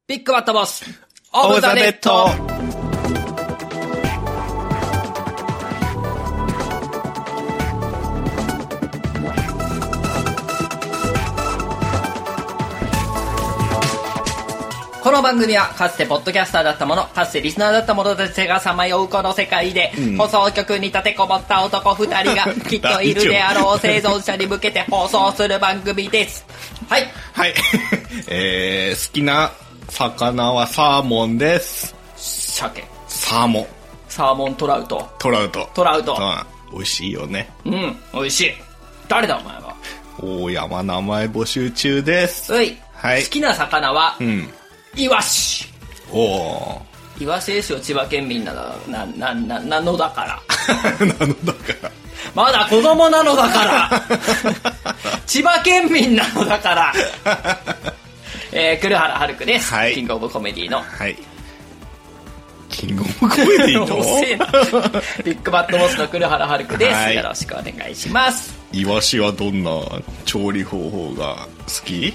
ビッグバットボスオブザネット。 この番組はかつてポッドキャスターだった者、かつてリスナーだった者たちがさまようこの世界で、放送局に立てこもった男2人がきっといるであろう生存者に向けて放送する番組です。はい。 はい。好きな魚はサーモンです。 鮭。 サーモン。 サーモントラウト。 トラウト。 トラウト。 うん。美味しいよね。 うん、美味しい。誰だお前は。 大山名前募集中です。 はい。 はい。 好きな魚は、イワシ。 おー。 イワシですよ、千葉県民なのだから。 なのだから。 まだ子供なのだから。千葉県民なのだから。栗原はるくです、はい。キングオブコメディの。 はい。キングオブコメディのビッグバットボスの栗原はるくです、はい。よろしくお願いします。 イワシはどんな調理方法が好き？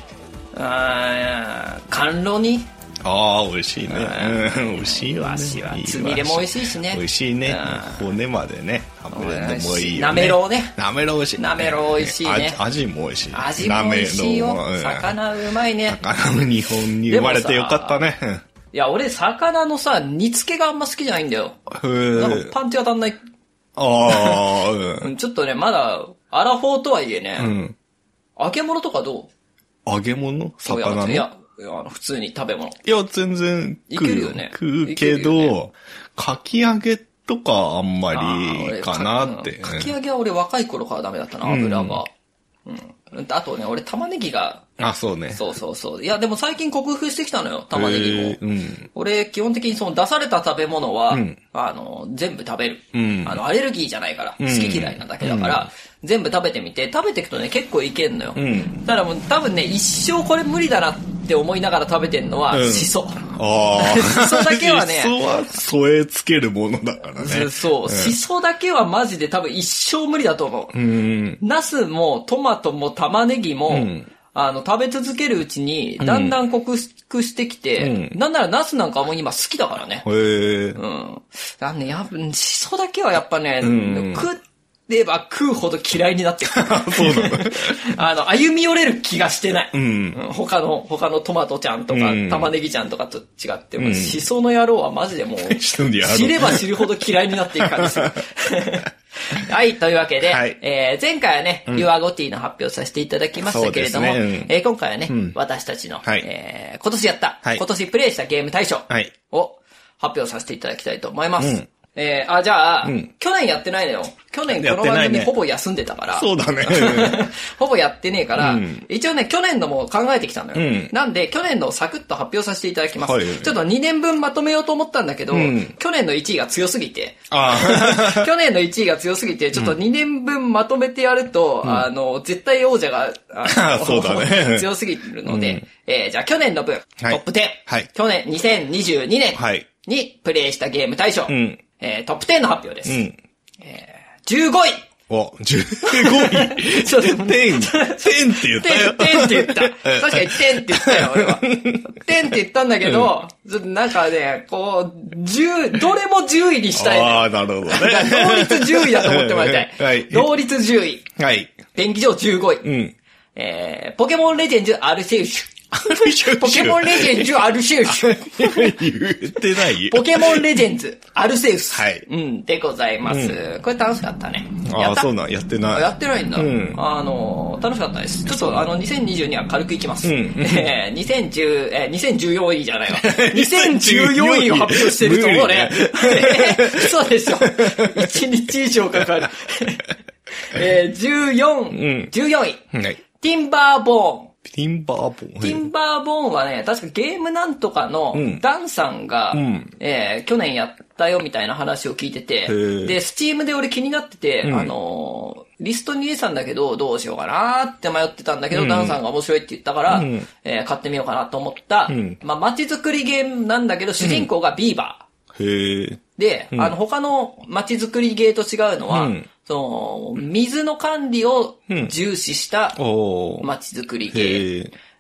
甘露煮。 ああ、美味しいね。美味しいよね。 イワシはつみれも美味しいしね。 美味しいね。骨までね食べるのもいいよね。 なめろうね。 なめろう美味しい。 なめろう美味しいね。 味も美味しい。 味も美味しいよ。魚うまいね。 魚の日本に生まれてよかったね。 いや、俺魚のさ煮付けがあんま好きじゃないんだよ。なんかパンチ当たんない。 ああ、 ちょっとねまだアラフォーとはいえね。揚げ物とかどう？ 揚げ物？魚の？ いや普通に食べ物。 いや、全然食う。いけるよね。食うけど、かき揚げとかあんまりかなって。 かき揚げは俺若い頃からダメだったな、油が。あとね、俺玉ねぎが。 あ、そうね。 そう。いや、でも最近克服してきたのよ、玉ねぎも。俺、基本的にその出された食べ物は、全部食べる。アレルギーじゃないから、好き嫌いなだけだから、全部食べてみて、食べていくとね、結構いけんのよ。ただもう多分ね、一生これ無理だなって思いながら食べてんのは、シソ。シソだけはね。 シソは添え付けるものだからね。 そう。シソだけはマジで多分一生無理だと思う。ナスもトマトも玉ねぎも、食べ続けるうちに、だんだん克服してきて、なんならナスなんかもう今好きだからね。だね、シソだけはやっぱね、食ってば食うほど嫌いになってくる。 そうなの。歩み寄れる気がしてない。他のトマトちゃんとか、玉ねぎちゃんとかと違って、シソの野郎はマジでもう、知れば知るほど嫌いになっていく感じですよ。はい、というわけで、前回はね、ユアゴティの発表させていただきましたけれども、今回はね、私たちの、今年やった、今年プレイしたゲーム大賞を発表させていただきたいと思います。じゃあ、去年やってないのよ。去年この番組ほぼ休んでたから。 そうだね。 ほぼやってねえから、一応ね、去年のも考えてきたのよ。なんで、去年のサクッと発表させていただきます。ちょっと2年分まとめようと思ったんだけど、去年の1位が強すぎて。去年の1位が強すぎて、ちょっと2年分まとめてやると、絶対王者が、 そうだね。 強すぎるので、じゃあ去年の分、トップ10。去年2022年にプレイしたゲーム大賞。トップ10の発表です。15位。 お、15位。 そうです。10 って言ったよ。 10って言った。確かに10って言ったよ、俺は。10って言ったんだけど、なんかね、こう、どれも10位にしたいね。 ああ、なるほどね。 同率10位だと思ってもらいたい。 はい。 同率10位。 はい。 電気上15位。ポケモンレジェンズアルセウス。ポケモンレジェンズアルセウス。 言ってないポケモンレジェンズアルセウス。 はい。 でございます。これ楽しかったね。 ああ、そうなん、やってない。 やってないんだ。楽しかったです。ちょっと2022は軽くいきます。2014位じゃないわ。2014位を発表してると思うね。そうでしょ。1日以上かかる。14位。ティンバーボーン。 ティンバーボーン。 ティンバーボーンはね、確かゲームなんとかのダンさんが、去年やったよみたいな話を聞いてて、で、スチームで俺気になってて、リストに入れてたんだけど、どうしようかなって迷ってたんだけど、ダンさんが面白いって言ったから、買ってみようかなと思った、街づくりゲームなんだけど、主人公がビーバー。で、他の街づくりゲーと違うのは、水の管理を重視した街づくりゲ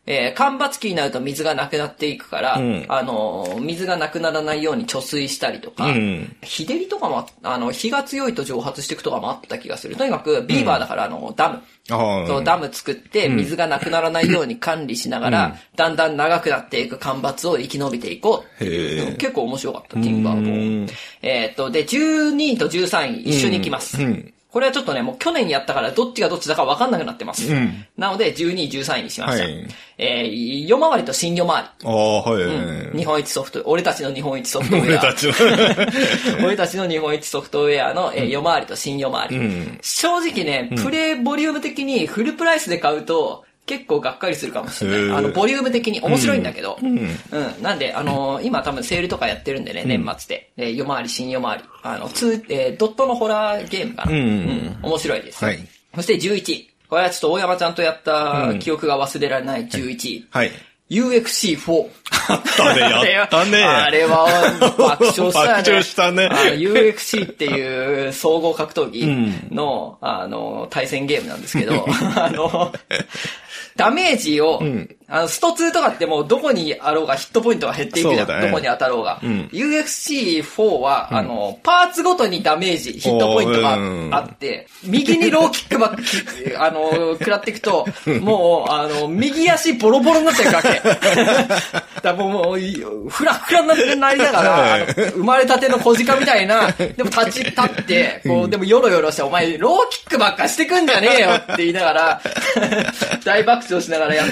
干ばつ期になると水がなくなっていくから、水がなくならないように貯水したりとか、日照りとかも、日が強いと蒸発していくとかもあった気がする。とにかく、ビーバーだからダム。そうダム作って水がなくならないように管理しながら、だんだん長くなっていく干ばつを生き延びていこう。結構面白かった、ティンバーボーン。で、12位と13位一緒に行きます。これはちょっとね、もう去年やったからどっちがどっちだか分かんなくなってます。なので、12位、13位にしました。夜回りと新夜回り。日本一ソフト、俺たちの日本一ソフトウェア。俺たちの日本一ソフトウェアの、夜回りと新夜回り。正直ね、プレイボリューム的にフルプライスで買うと、結構がっかりするかもしれない。ボリューム的に面白いんだけど。なんで、今多分セールとかやってるんでね、年末で。夜回り、新夜回り。ドットのホラーゲームかな。面白いです。そして11位。これはちょっと大山ちゃんとやった記憶が忘れられない11位。UFC4。 あったね、やったね。 あれは爆笑したね。 爆笑したね。 UFC っていう総合格闘技の、対戦ゲームなんですけど、ダメージを、スト2とかってもうどこにあろうがヒットポイントが減っていくじゃん。どこに当たろうが。UFC4 は、パーツごとにダメージ、ヒットポイントがあって、右にローキックバック、食らっていくと、もう、右足ボロボロになっちゃうわけ。だもう、フラフラになりながら、生まれたての小鹿みたいな、でも立って、こう、でもヨロヨロして、お前、ローキックばっかしてくんじゃねえよって言いながら、大爆笑しながらやった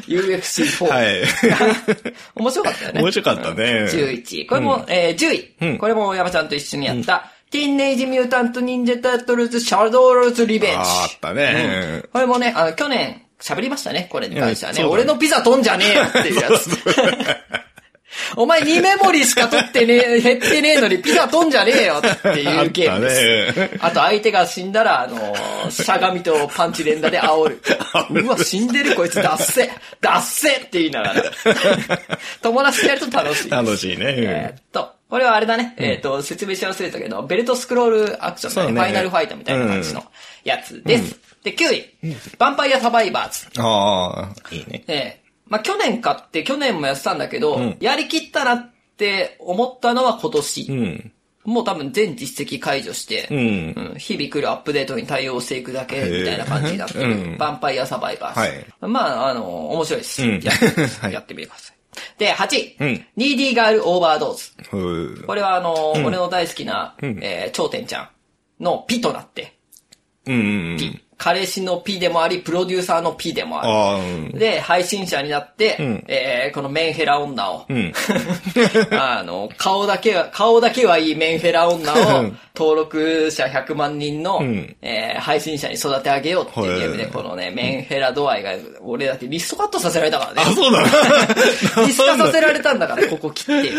UFC4。面白かったよね。 面白かったね。 11位。これも、10位。これも山ちゃんと一緒にやった、ティーンエイジミュータントニンジャタートルズシャドウローズリベンジ。 あったね。 これもね、去年、喋りましたね、これに関してはね。俺のピザ飛んじゃねえよっていうやつ。お前2メモリしか取ってねえ、減ってねえのにピザ飛んじゃねえよっていうゲームです。あと相手が死んだら、しゃがみとパンチ連打で煽る。うわ、死んでるこいつ、ダッセって言いながら。友達とやると楽しい。 楽しいね。 これはあれだね。説明し忘れたけど、ベルトスクロールアクションの、ね、ファイナルファイトみたいな感じのやつです。で、9位。ヴァンパイアサバイバーズ。 ああ、いいね。 まあ、去年買って去年もやってたんだけど、やりきったなって思ったのは今年。もう多分全実績解除して、日々来るアップデートに対応していくだけみたいな感じになってる。ヴァンパイアサバイバーズ。まあ、面白いです。やってみてください。で、8位。ニーディーガールオーバードーズ。これは俺の大好きな、頂点ちゃんのピとなって、ピ。彼氏の P でもあり、プロデューサーの P でもある。で、配信者になって、このメンヘラ女を、顔だけはいいメンヘラ女を、登録者100万人の、配信者に育て上げようっていうゲームで、このね、メンヘラ度合いが、俺だってリストカットさせられたからね。 あ、そうだリスト化させられたんだから、ここ切って。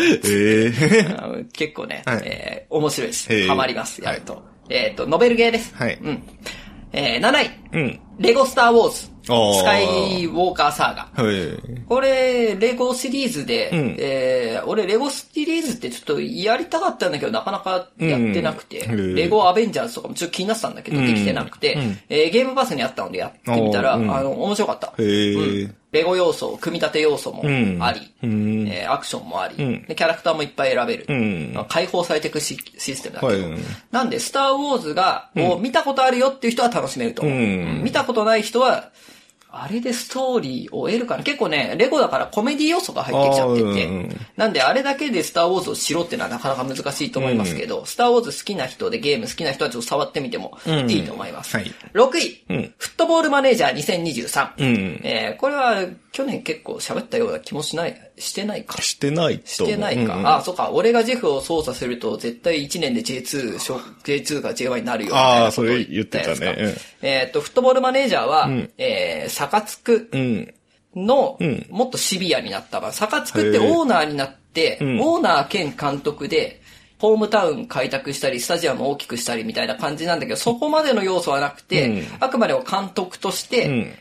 結構ね、面白いです。ハマります、やると。ノベルゲーです。7位。レゴスターウォーズ。スカイウォーカーサーガ。これ、レゴシリーズで、俺レゴシリーズってちょっとやりたかったんだけど、なかなかやってなくて、レゴアベンジャーズとかもちょっと気になってたんだけど、できてなくて、ゲームパスにあったのでやってみたら、面白かった。レゴ要素、組み立て要素もあり、アクションもあり、でキャラクターもいっぱい選べる。解放されていくシステムだけど。なんで、スターウォーズを見たことあるよっていう人は楽しめると思う。見たことない人は、あれでストーリーを得るかな。結構ね、レゴだからコメディ要素が入ってきちゃってて。なんであれだけでスターウォーズをしろってのはなかなか難しいと思いますけど、スターウォーズ好きな人でゲーム好きな人はちょっと触ってみてもいいと思います。6位、フットボールマネージャー2023。これは去年結構喋ったような気もしてないか。 してないか。あ、そうか。俺がジェフを操作すると絶対1年で J2 が J1 になるよ。 ああ、それ言ってたね。 フットボールマネージャーは、サカツクの、もっとシビアになった場合、サカツクってオーナーになって、オーナー兼監督で、ホームタウン開拓したり、スタジアムを大きくしたりみたいな感じなんだけど、そこまでの要素はなくて、あくまでも監督として、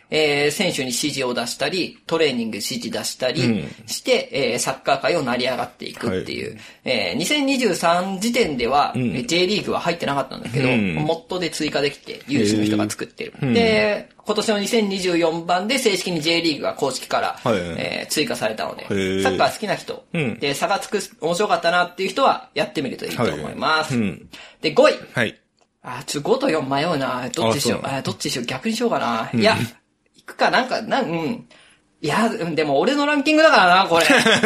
選手に指示を出したり、トレーニング指示出したりして、サッカー界を成り上がっていくっていう。2023時点では、J リーグは入ってなかったんだけど、モッドで追加できて、有志の人が作ってる。で、 今年の2024版で正式に J リーグが公式から、追加されたので、サッカー好きな人、で、差がつく、面白かったなっていう人はやってみるといいと思います。で、5位。 はい。 5と4迷うな。どっちしよう。どっちしよう。逆にしようかな。いや、行くか、いや、でも俺のランキングだからな、これ。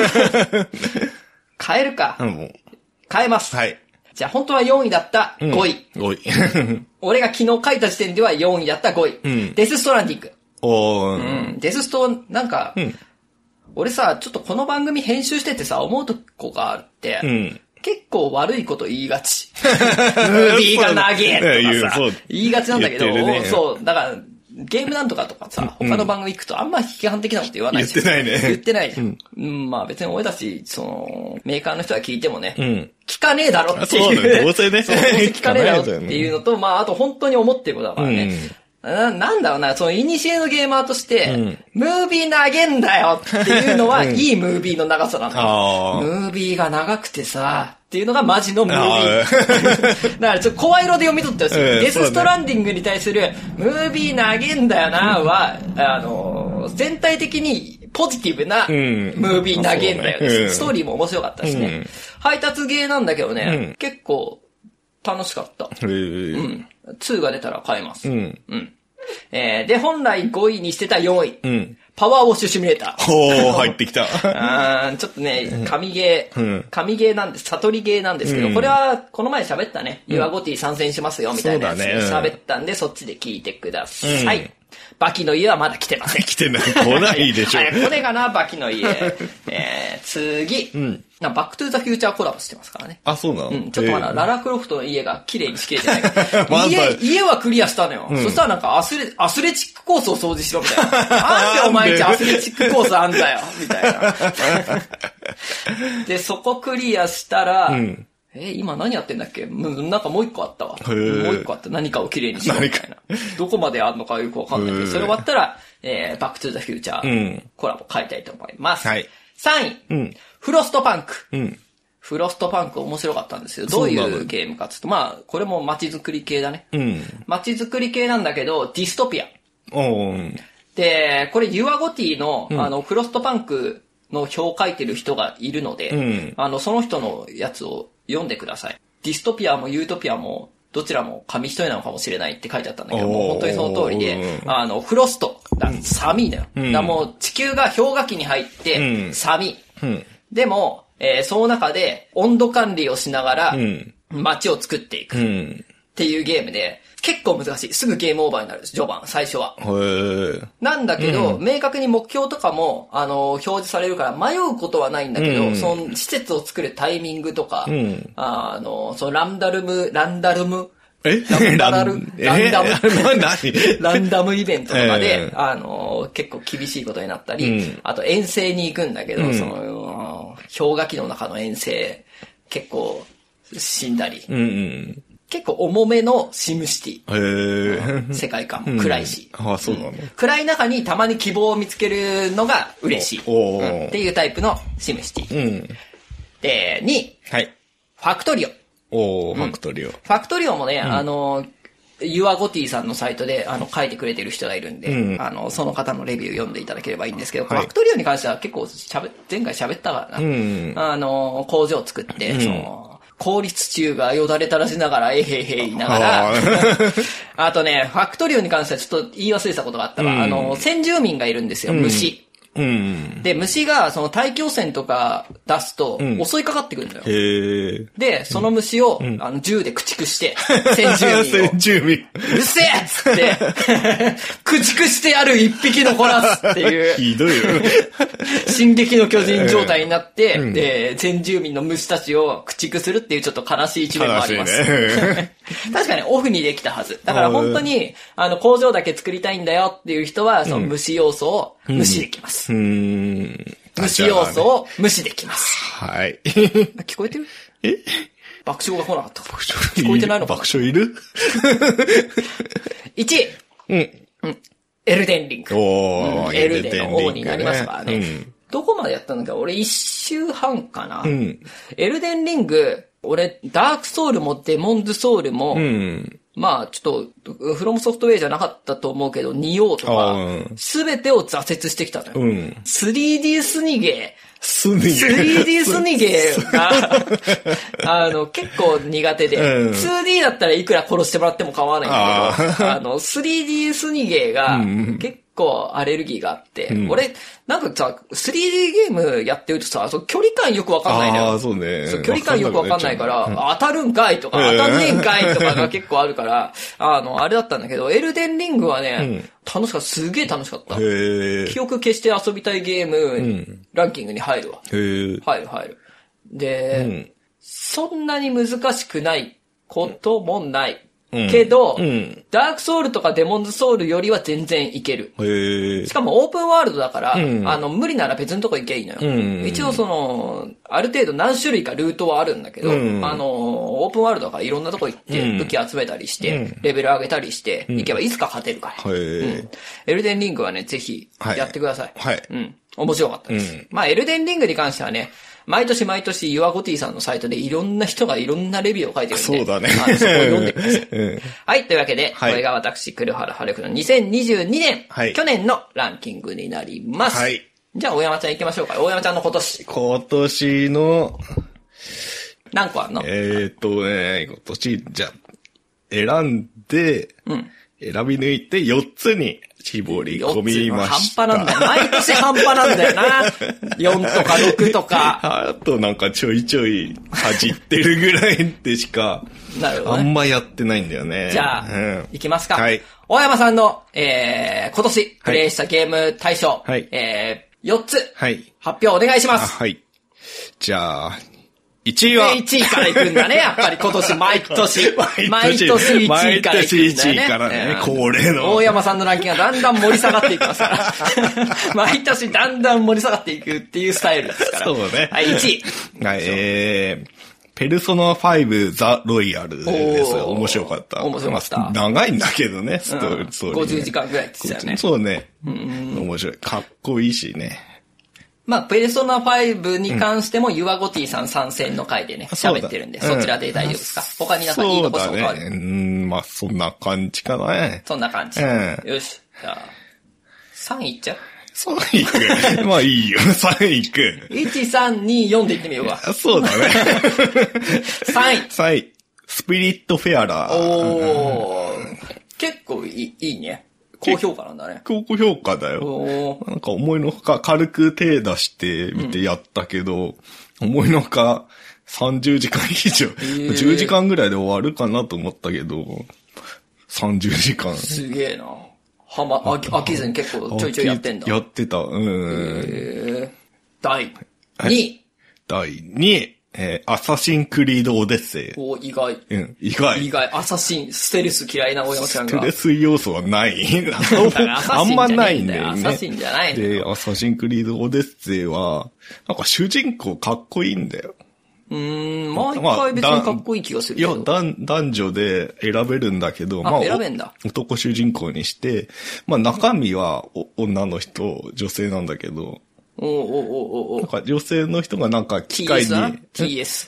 変えるか。変えます。 はい。 じゃあ本当は4位だった5位。 5位。 俺が昨日書いた時点では4位だった5位。デスストランディング。デススト、なんか、俺さ、ちょっとこの番組編集しててさ、思うとこがあって、結構悪いこと言いがち。ムービーが長えとかさ、言いがちなんだけど、そう、だから、ゲームなんとかとかさ、他の番組行くとあんま批判的なこと言わないし。 言ってないね。 言ってないね。まあ別に俺たち、メーカーの人が聞いてもね、聞かねえだろっていう。 そうだね、どうせね。 聞かねえだろっていうのと、まああと本当に思ってることだからね。なんだろうな、そのイニシエのゲーマーとして、ムービー長えんだよっていうのは、いいムービーの長さなんだよ。ムービーが長くてさ、っていうのがマジのムービー。だからちょっと声色で読み取ってほしい。デスストランディングに対する、ムービー長えんだよなは、全体的にポジティブなムービー長えんだよです。ストーリーも面白かったしね。配達ゲーなんだけどね、結構楽しかった。2が出たら買えます。で、本来5位にしてた4位。パワーウォッシュシミュレーター。入ってきた。 ちょっとね、神ゲーなんです、悟りゲーなんですけど、これはこの前喋ったね、ユアゴティ参戦しますよ、みたいなやつ喋ったんで、そっちで聞いてください。バキの家はまだ来てません。 来てない。来ないでしょ。 これがな、バキの家。次。バックトゥーザフューチャーコラボしてますからね。 あ、そうなの？ ちょっとまだララクロフトの家が綺麗にしきれてないから。家はクリアしたのよ。そしたらなんかアスレチックコースを掃除しろみたいな。なんでお前んちアスレチックコースあんだよみたいな。で、そこクリアしたら、今何やってんだっけ？なんかもう一個あったわ。もう一個あった。何かを綺麗にしろみたいな。どこまであんのかよくわかんないけど、それ終わったら、バックトゥーザフューチャーコラボ買いたいと思います。3位。フロストパンク。フロストパンク面白かったんですよ。どういうゲームかっていうと、まあ、これも街づくり系だね。街づくり系なんだけど、ディストピア。で、これユアゴティの、フロストパンクの表を書いてる人がいるので、その人のやつを読んでください。ディストピアもユートピアも、どちらも紙一重なのかもしれないって書いてあったんだけど、もう本当にその通りで、フロスト、寒いだよ。だもう地球が氷河期に入って、寒い。でも、その中で温度管理をしながら、街を作っていく。っていうゲームで、結構難しい。すぐゲームオーバーになるんです、序盤、最初は。なんだけど、明確に目標とかも、表示されるから迷うことはないんだけど、その施設を作るタイミングとか、そのランダムイベントとかで、結構厳しいことになったり、あと遠征に行くんだけど、その、氷河期の中の遠征、結構死んだり。結構重めのシムシティ。世界観も暗いし。 そうなの？ 暗い中にたまに希望を見つけるのが嬉しい。っていうタイプのシムシティ。で、2位。ファクトリオ。 ファクトリオ。 ファクトリオもね、ユアゴティさんのサイトで書いてくれてる人がいるんで、その方のレビュー読んでいただければいいんですけど、ファクトリオに関しては結構前回喋ったからな。工場を作って、効率中がよだれ垂らしながら、えへへ言いながら、あとね、ファクトリオに関してはちょっと言い忘れたことがあったわ。先住民がいるんですよ、虫。で、虫がその大気汚染とか出すと襲いかかってくるんだよ。で、その虫を銃で駆逐して、先住民。うるせえっつって、駆逐してやる一匹残らすっていう。 ひどいよ。 進撃の巨人状態になって、で、先住民の虫たちを駆逐するっていうちょっと悲しい一面もあります。確かにオフにできたはず。だから本当に、工場だけ作りたいんだよっていう人は、その虫要素を無視できます。虫要素を無視できます。 はい。 聞こえてる？爆笑が来なかった。聞こえてないのかな？ 爆笑いる？ 1位。エルデンリング。エルデンの王になりますからね。どこまでやったのか俺1週半かな。エルデンリング、俺、ダークソウルもデモンズソウルも、 まあ、ちょっと、フロムソフトウェイじゃなかったと思うけど、ニオーとか、すべてを挫折してきたのよ。3D スニゲー。3D スニゲーが、結構苦手で、2D だったらいくら殺してもらっても構わないんだけど、3D スニゲーが結構アレルギーがあって、俺、なんかさ、3D ゲームやってるとさ、距離感よくわかんないのよ。 そうね。 距離感よくわかんないから、当たるんかいとか、当たんねえんかいとかが結構あるから、あれだったんだけど、エルデンリングはね、すげえ楽しかった。記憶消して遊びたいゲーム、ランキングに入るわ。入る。で、そんなに難しくないこともない。けど、ダークソウルとかデモンズソウルよりは全然いける。しかもオープンワールドだから、無理なら別のとこ行けばいいのよ。一応ある程度何種類かルートはあるんだけど、オープンワールドだからいろんなとこ行って武器集めたりして、レベル上げたりして、行けばいつか勝てるから。エルデンリングはね、ぜひやってください。面白かったです。まあ、エルデンリングに関してはね、毎年ユアゴティさんのサイトでいろんな人がいろんなレビューを書いてるんで。 そうだね。 そこを読んでください。はい、というわけで、これが私、黒原春樹の2022年、去年のランキングになります。じゃあ、大山ちゃん行きましょうか。大山ちゃんの今年。 今年の、 何個あるの？ 今年、じゃあ、選んで、選び抜いて4つに絞り込みました。 半端なんだよ。毎年半端なんだよな。4とか6とか。 あとなんかちょいちょい恥じってるぐらいでしか、あんまやってないんだよね。 じゃあ、いきますか。大山さんの、今年プレイしたゲーム大賞、4つ、発表お願いします。 じゃあ、1位は ?1 位から行くんだね、やっぱり今年、毎年1位から行くんだよね。 1位からね、恒例の。 大山さんのランキングがだんだん盛り下がっていきますから。毎年だんだん盛り下がっていくっていうスタイルですから。 そうね。 はい、1位。 ペルソナ5ザ・ロイヤルです。面白かった。 面白かった。 長いんだけどね、ストーリー。 50時間くらいって言ってたよね。 そうね。面白い。かっこいいしね。 まあ、ペルソナ5に関しても、ユアゴティさん参戦の回でね、喋ってるんで、そちらで大丈夫ですか？他になんかいいところがある？ まあ、そんな感じかなね。 そんな感じ。よし。じゃあ、3位いっちゃう ？3位いく。まあいいよ。3位いく。 1、3、2、4でいってみようか。 そうだね。 3 位。スピリットフェアラー。結構いいね。高評価なんだね。 高評価だよ。なんか思いのほか軽く手出してみてやったけど、思いのほか30時間以上、10時間ぐらいで終わるかなと思ったけど、30時間。 すげえな。飽きずに結構ちょいちょいやってんだ。 やってた。 第2位。 第2位。アサシンクリードオデッセイ。 意外。 意外。 アサシン、ステルス嫌いな大山ちゃんが。 ステルス要素はない。あんまないんだよね。 アサシンじゃないんだよ。 で、アサシンクリードオデッセイは、なんか主人公かっこいいんだよ。 毎回別にかっこいい気がするけど。 いや、男女で選べるんだけど、 選べんだ。 男主人公にして、まあ中身は女の人、女性なんだけど、なんか女性の人がなんか機械に。 TS。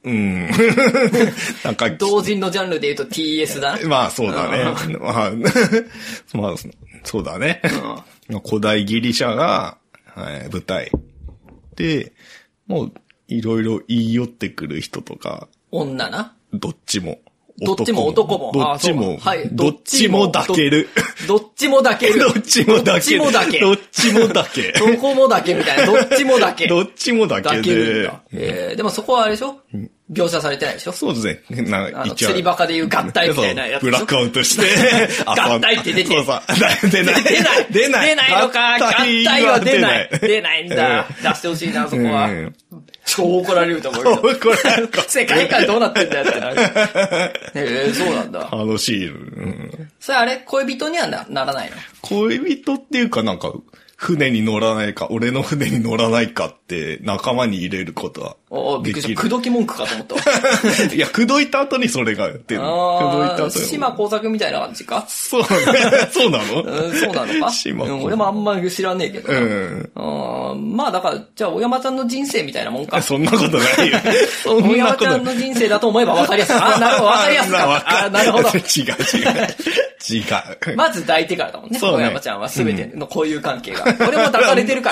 なんか。 同人のジャンルで言うと TS だ。 まあそうだね。まあ、そうだね。古代ギリシャが、舞台。で、もういろいろ言い寄ってくる人とか。 女な。 どっちも。 どっちも男も。 どっちも。はい。どっちも抱ける。 どっちも抱ける。 どっちも抱ける。どっちも抱け。 どこもだけみたいな。どっちもだけ。 どっちもだけ。抱けるんだ。 でもそこはあれでしょ？描写されてないでしょ？ そうですね。 釣りバカで言う合体みたいなやつ。 ブラックアウトして。 合体って出てる。 そう出ない。 出ないのか。合体は出ない。出ないんだ。出してほしいな、そこは。超怒られると思うよ。怒られるか。世界観どうなってんだよってなる。そうなんだ。 楽しい。 それあれ恋人にはならないの？ 恋人っていうかなんか、船に乗らないか、俺の船に乗らないかっって仲間に入れることはびっくりした。口説き文句かと思ったわ。 いや、口説いた後にそれが出る。口説いた後に。 島工作みたいな感じか？ そうね。そうなの？ そうなのか？島工作。俺もあんまり知らねえけど。まあだから、じゃあ、小山ちゃんの人生みたいなもんか。 そんなことないよ。 小山ちゃんの人生だと思えば分かりやすい。なるほど、分かりやすか。なるほど。 違う。 まず抱いてからだもんね。小山ちゃんは全ての交友関係が。俺も抱かれてるから。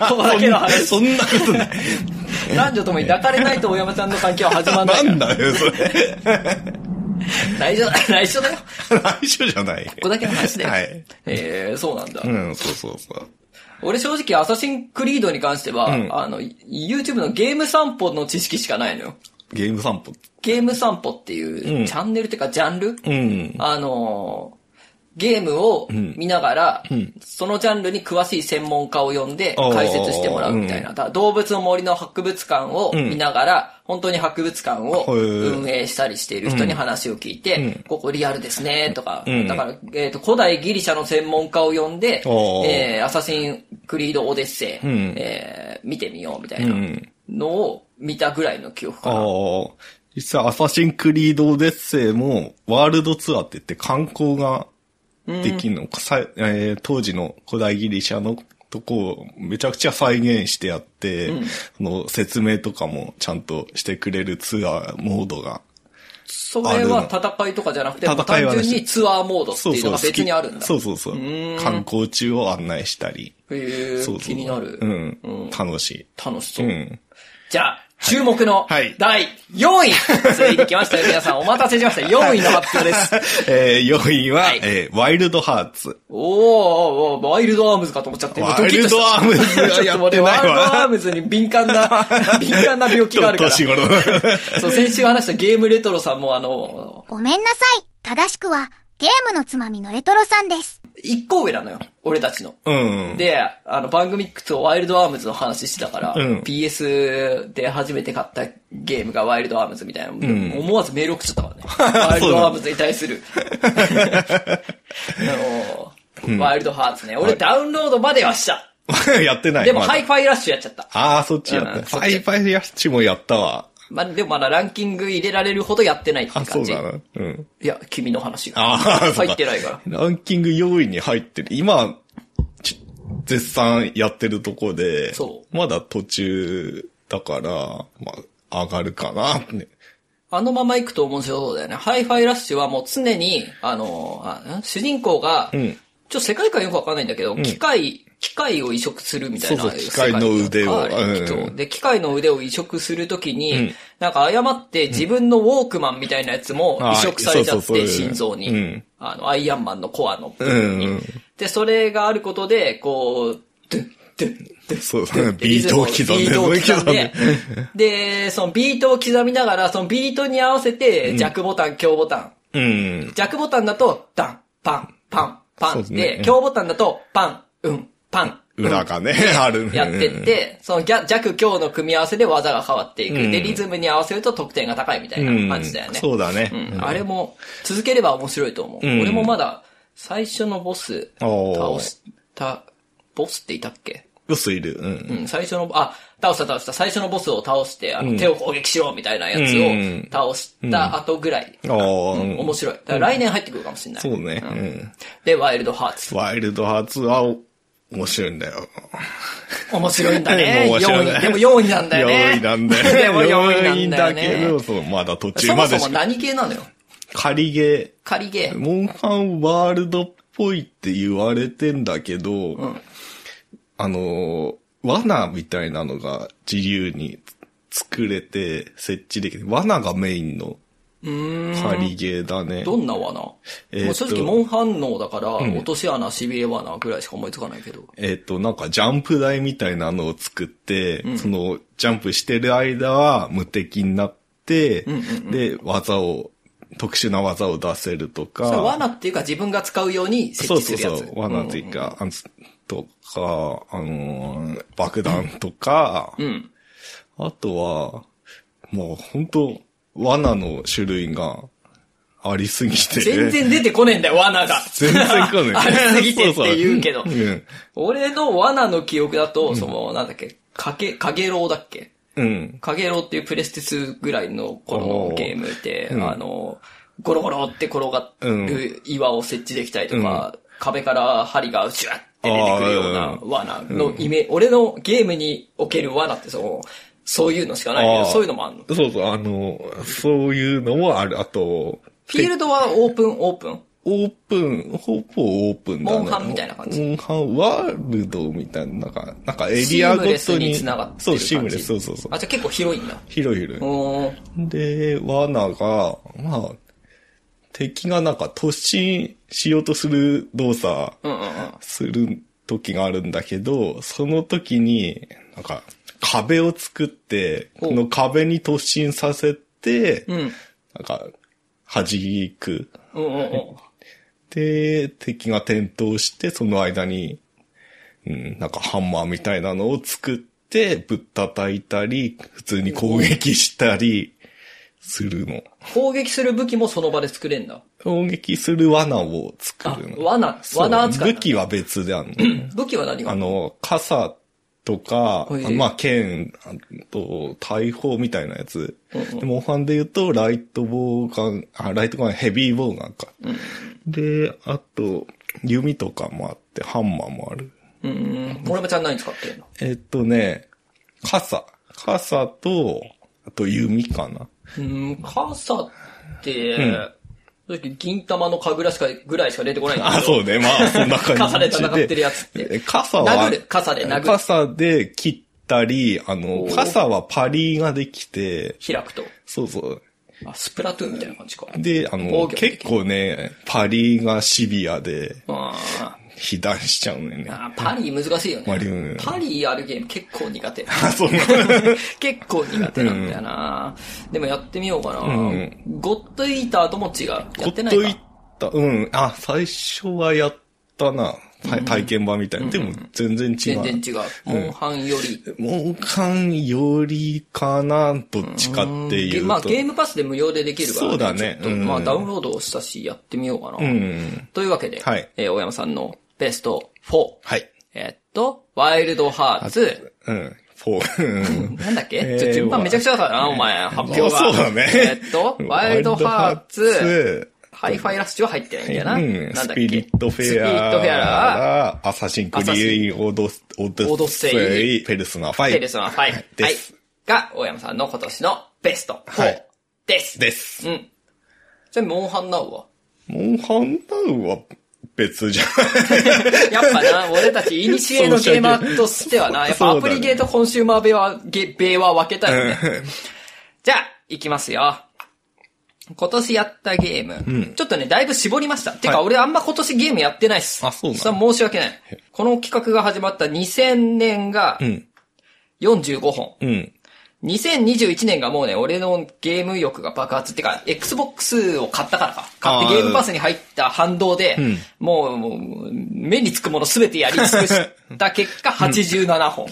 ここだけの話。 そんなことない。 男女ともに抱かれないと小山ちゃんの関係は始まんないから。 なんだよ、それ。 内緒だよ。 内緒じゃない。 ここだけの話だよ。 はい。 そうなんだ。 そう。 俺正直アサシンクリードに関しては、YouTube のゲーム散歩の知識しかないのよ。 ゲーム散歩っていうチャンネルっていうかジャンル、ゲームを見ながら、そのジャンルに詳しい専門家を呼んで解説してもらうみたいな。動物の森の博物館を見ながら、本当に博物館を運営したりしている人に話を聞いて、ここリアルですね、とか。だから、古代ギリシャの専門家を呼んで、アサシンクリードオデッセイ、見てみようみたいなのを見たぐらいの記憶かな。 実際アサシンクリードオデッセイもワールドツアーって言って観光ができるの、当時の古代ギリシャのとこをめちゃくちゃ再現してやって、その説明とかもちゃんとしてくれるツアーモードが。 それは戦いとかじゃなくて、単純にツアーモードっていうのが別にあるんだ。 そう。観光中を案内したり。 気になる。 楽しい。 楽しそう。じゃあ、注目の第4位。ついに来ましたよ、皆さん。お待たせしました。4位の発表です。 4位は、ワイルドハーツ。 ワイルドアームズかと思っちゃって。 ワイルドアームズはやってないわ。 ワイルドアームズに敏感な病気があるから。 年頃。 そう、先週話したゲームレトロさんもごめんなさい。正しくは、ゲームのつまみのレトロさんです。 一個上なのよ。俺たちの。で、番組行くとワイルドアームズの話してたから、PS で初めて買ったゲームがワイルドアームズみたいな。思わずメール送っちゃったからね。ワイルドアームズに対する。ワイルドハーツね。俺ダウンロードまではした。 やってない。 でもハイファイラッシュやっちゃった。 そっちやった。ハイファイラッシュもやったわ。 でもまだランキング入れられるほどやってないって感じ。 そうだな。 いや、君の話が。入ってないから。 ランキング4位に入ってる。今、絶賛やってるとこで、まだ途中だから、上がるかな、ね。 あのまま行くと面白そうだよね。ハイファイラッシュはもう常に、主人公が、世界観よくわかんないんだけど、機械を移植するみたいな。 機械の腕を。 で、機械の腕を移植するときに、なんか誤って自分のウォークマンみたいなやつも移植されちゃって、心臓に。アイアンマンのコアの部分に。で、それがあることで、こう、 そうですね。ビートを刻んで。 で、そのビートを刻みながら、そのビートに合わせて、弱ボタン、強ボタン。弱ボタンだと、ダン、パン、パン、パン。で、強ボタンだと、パン、パン。 裏がね、あるね。 やってって、その弱強の組み合わせで技が変わっていく。で、リズムに合わせると得点が高いみたいな感じだよね。 そうだね。 あれも、続ければ面白いと思う。俺もまだ、最初のボス、倒した、ボスっていたっけ？ ボスいる。 最初の、倒した。最初のボスを倒して、手を攻撃しろみたいなやつを倒した後ぐらい。面白い。だから来年入ってくるかもしれない。 そうね。 で、ワイルドハーツ。 ワイルドハーツは、面白いんだよ。 面白いんだね。4位。でも4位なんだよね。 4位なんだよ。 でも4位なんだよね。 けど、そう、まだ途中まで。 そもそも何系なのよ。 仮ゲー。 仮ゲー。 モンハンワールドっぽいって言われてんだけど、罠みたいなのが自由に作れて設置できて、罠がメインの仮ゲーだね。 どんな罠？正直モンハン脳だから、落とし穴、しびれ罠ぐらいしか思いつかないけど。 なんかジャンプ台みたいなのを作って、そのジャンプしてる間は無敵になって、で、特殊な技を出せるとか。 それ罠っていうか自分が使うように設置するやつ。 そう。罠っていうか、とか、爆弾とか、あとは、もう本当罠の種類がありすぎて。 全然出てこねえんだよ、罠が。 全然来ない。 ありすぎてって言うけど。俺の罠の記憶だと、なんだっけ、 かげろうだっけ？ うん。 かげろうっていうプレステ2ぐらいのこのゲームで、ゴロゴロって転がる岩を設置できたりとか、壁から針がシュワッて出てくるような罠の俺のゲームにおける罠ってそういうのしかないけど、そういうのもあるの？ そうそう、そういうのもある。あと、 フィールドはオープンほぼオープンだね。 モンハンみたいな感じ。 モンハンワールドみたいな、なんかエリアごとに。 シームレスに繋がってる感じ。 そう、シームレス、そう。 じゃあ結構広いんだ。 広い。で、罠が、敵がなんか突進しようとする動作、する時があるんだけど、その時に、なんか、壁を作って、この壁に突進させて、なんか、弾く。で、敵が転倒して、その間に、なんかハンマーみたいなのを作って、ぶったたいたり、普通に攻撃したりするの。 攻撃する武器もその場で作れんだ。 攻撃する罠を作るの。 罠扱い。 武器は別であるの。 武器は何が傘とか、剣、大砲みたいなやつ。モンハンで言うと、ライトガン、ヘビーボウガンか。で、あと、弓とかもあって、ハンマーもある。 森山ちゃん何使ってるの？傘と、あと弓かな。 傘って、銀玉のかぐらぐらいしか出てこないんだけど。 そうね。そんな感じで。 傘で戦ってるやつって。 傘で殴る。傘で切ったり、傘はパリができて。 開くと。 そう。 スプラトゥーンみたいな感じか。 で、結構ね、パリがシビアで、被弾しちゃうね。 パリ難しいよね。パリやるゲーム結構苦手。 そう結構苦手なんだよな。でもやってみようかな。ゴッドイーターとも違う。やってないか。ゴッドイーター、最初はやったな。体験版みたいな。でも全然違う。 全然違う。モンハンより。 モンハンよりかな、どっちかっていうと。 ゲームパスで無料でできるからね。 そうだね。 ダウンロードをしたし、やってみようかな。というわけで、大山さんのベスト4。 はい。 ワイルドハーツ。 4。 なんだっけ？順番めちゃくちゃだからな、お前、発表が。 そうだね。 ワイルドハーツ。ハイファイラッシュは入ってないんだよな。なんだっけ？ スピリットフェア、アサシンクリーオドッセイ、ペルソナ5。 です。が、大山さんの今年のベスト4です。 です。 じゃあ、モンハンナウは？ モンハンナウは別じゃん。 やっぱな、俺たちイニシエのゲーマーとしてはな、やっぱアプリゲーとコンシューマーベは分けたいよね。じゃあ、いきますよ。今年やったゲーム。ちょっとね、だいぶ絞りました。てか、俺あんま今年ゲームやってないっす。 そうなんだ。 申し訳ない。この企画が始まった2000年が45本。2021年がもうね、俺のゲーム欲が爆発ってか、Xbox を買ったからか。買ってゲームパスに入った反動で、もう、目につくものすべてやり尽くした結果、87本。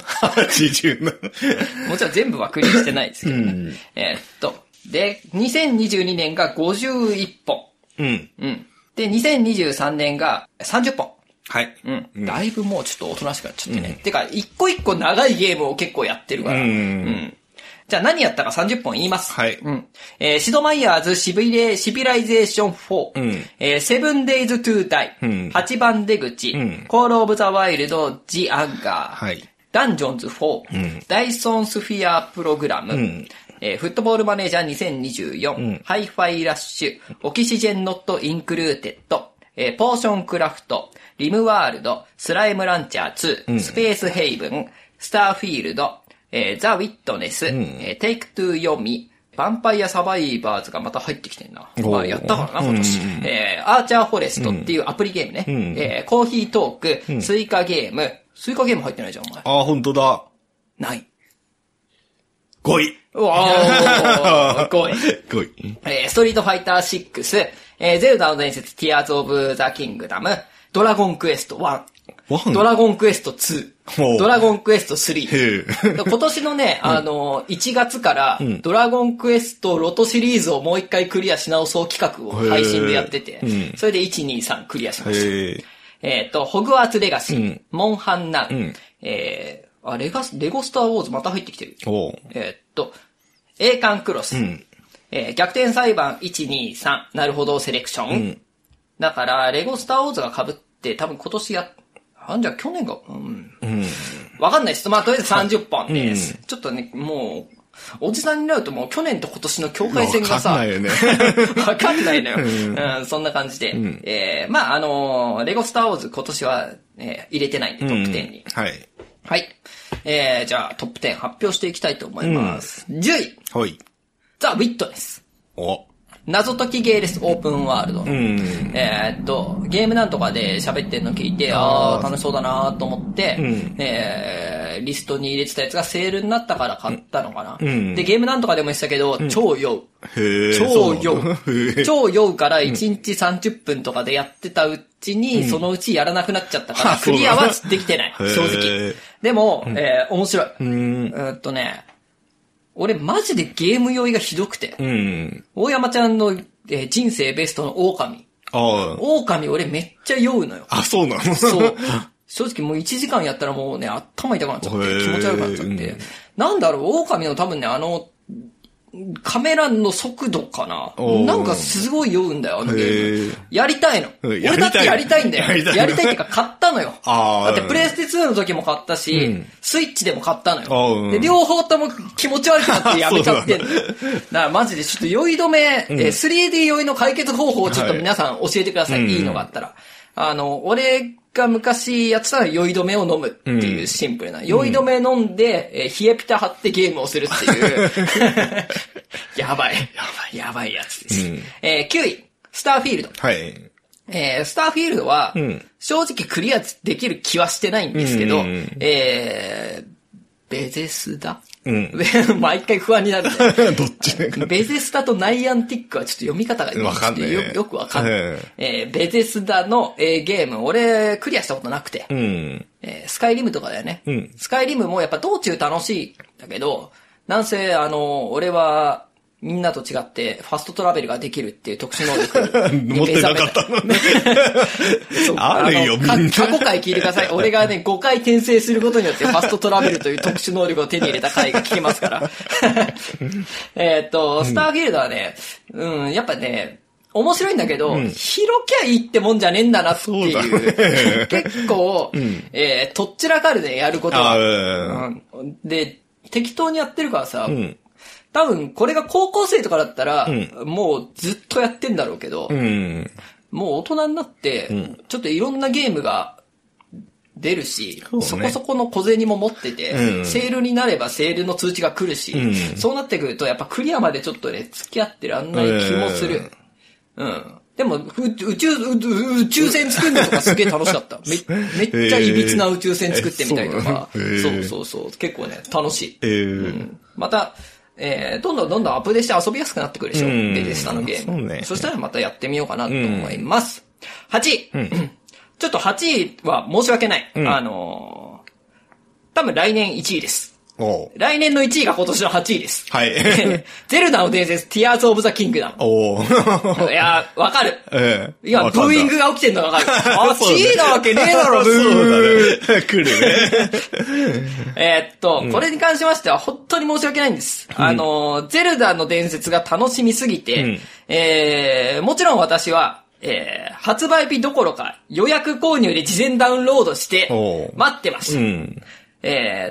87。 もちろん全部はクリアしてないですけどね。で、2022年が51本。で、2023年が30本。 はい。 だいぶもうちょっとおとなしくなっちゃってね。てか、一個一個長いゲームを結構やってるから。じゃあ何やったか30本言います。 はい。 シドマイヤーズシビライゼーション4。セブンデイズトゥーダイ。8番出口。コールオブザワイルド、ジアンガー。 はい。 ダンジョンズ4。ダイソンスフィアプログラム。フットボールマネージャー2024、ハイファイラッシュ、オキシジェンノットインクルーテッド、ポーションクラフト、リムワールド、スライムランチャー2、スペースヘイブン、スターフィールド、ザ・ウィットネス、テイクトゥー読み、ヴァンパイアサバイバーズがまた入ってきてんな。やったからな、今年。アーチャーフォレストっていうアプリゲームね。コーヒートーク、スイカゲーム入ってないじゃん、お前。 本当だ。 ない。 5位。 5位。ストリートファイター6、ゼルダの伝説、ティアーズ・オブ・ザ・キングダム、ドラゴンクエスト1、ドラゴンクエスト2、ドラゴンクエスト3。今年のね、1月から、ドラゴンクエストロトシリーズをもう一回クリアし直そう企画を配信でやってて、それで1、2、3クリアしました。ホグワーツレガシー、モンハンナウ、 レゴスターウォーズまた入ってきてる。 お栄冠クロス。逆転裁判1、2、3。なるほど、セレクション。だから、レゴスターウォーズが被って、多分今年じゃあ去年が、わかんないです。まあ、とりあえず30本です。ちょっとね、もう、おじさんになるともう去年と今年の境界線がさ、 わかんないよね。 わかんないのよ。そんな感じで。まあ、レゴスターウォーズ今年は、入れてないんで、トップ10に。 はい。 はい。じゃあ、トップ10発表していきたいと思います。10位。 はい。 ザ・ウィットネス。 お。 謎解きゲーです、オープンワールド。ゲームなんとかで喋ってるの聞いて、楽しそうだなと思って、リストに入れてたやつがセールになったから買ったのかな。で、ゲームなんとかでも言ってたけど、超酔う。超酔う。超酔うから1日30分とかでやってたうちに、そのうちやらなくなっちゃったから、クリアはできてない。正直。でも、面白い。俺マジでゲーム酔いがひどくて。大山ちゃんの、人生ベストの狼。狼俺めっちゃ酔うのよ。 あ、そうなの？ そう。正直もう1時間やったらもうね、頭痛くなっちゃって、気持ち悪くなっちゃって。なんだろう、狼の多分ね、カメラの速度かな。なんかすごい酔うんだよ、あのゲーム。やりたいの。俺だってやりたいんだよ。やりたいっていうか買ったのよ。だってプレイステ2の時も買ったし、スイッチでも買ったのよ。で、両方とも気持ち悪くなってやめちゃってんのよ。だからマジでちょっと酔い止め、3D 酔いの解決方法をちょっと皆さん教えてください。いいのがあったら。俺が昔やってたら酔い止めを飲むっていうシンプルな。酔い止め飲んで、冷えピタ貼ってゲームをするっていう。やばいやつです。9位、スターフィールド。 はい。 スターフィールドは、正直クリアできる気はしてないんですけど、ベゼスダ毎回不安になる。 どっちベゼスダとナイアンティックはちょっと読み方がわかんない、 よくわかんない。ベゼスダの、ゲーム、俺クリアしたことなくて、スカイリムとかだよね。スカイリムもやっぱ道中楽しいんだけど、なんせ俺は、みんなと違って、ファストトラベルができるっていう特殊能力。 持ってなかったのね。あるよ、みんな。 過去回聞いてください。俺がね、5回転生することによって、ファストトラベルという特殊能力を手に入れた回が聞けますから。スターフィールドはね、やっぱね、面白いんだけど、広きゃいいってもんじゃねえんだなっていう。結構、とっちらかるね、やることは。で、適当にやってるからさ、多分、これが高校生とかだったら、もうずっとやってんだろうけど、もう大人になって、ちょっといろんなゲームが出るし、そこそこの小銭も持ってて、セールになればセールの通知が来るし、そうなってくると、やっぱクリアまでちょっとね、付き合ってらんない気もする。でも、宇宙船作るのとかすげえ楽しかった。めっちゃ歪な宇宙船作ってみたりとか、そう、結構ね、楽しい。また、どんどんアップデートして遊びやすくなってくるでしょ。ベゼスタのゲーム。そしたらまたやってみようかなと思います。8位。ちょっと8位は申し訳ない。多分来年1位です。来年の1位が今年の8位です。 はい。 ゼルダの伝説、ティアーズ・オブ・ザ・キングダム。いや、わかる。いや、ブーイングが起きてんのわかる。8位なわけねえだろ、ブー。 来るね。これに関しましては本当に申し訳ないんです。ゼルダの伝説が楽しみすぎて、もちろん私は、発売日どころか予約購入で事前ダウンロードして待ってました。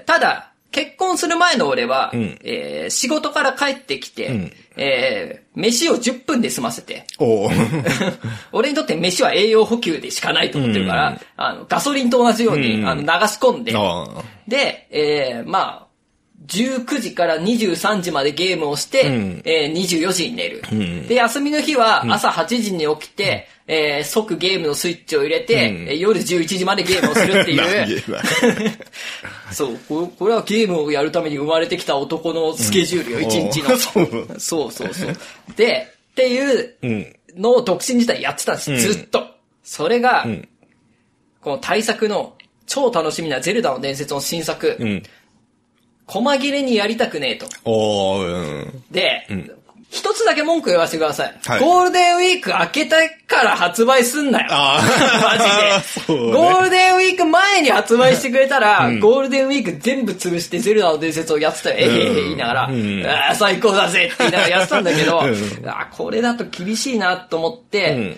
ただ、結婚する前の俺は、仕事から帰ってきて、飯を10分で済ませて、俺にとって飯は栄養補給でしかないと思ってるから、ガソリンと同じように、流し込んで、で、まあ、19時から23時までゲームをして、24時に寝る。で、休みの日は朝8時に起きて、即ゲームのスイッチを入れて、夜11時までゲームをするっていう。そう、これはゲームをやるために生まれてきた男のスケジュールよ、一日の。そう。で、っていうのを独身時代やってたんです、ずっと。それが、この大作の超楽しみなゼルダの伝説の新作、細切れにやりたくねえと。で、 一つだけ文句言わせてください。 はい、 ゴールデンウィーク明けたから発売すんなよ。マジで、そうね。ゴールデンウィーク前に発売してくれたら、ゴールデンウィーク全部潰してゼルダの伝説をやってたよ。言いながら、最高だぜって言いながらやってたんだけど、これだと厳しいなと思って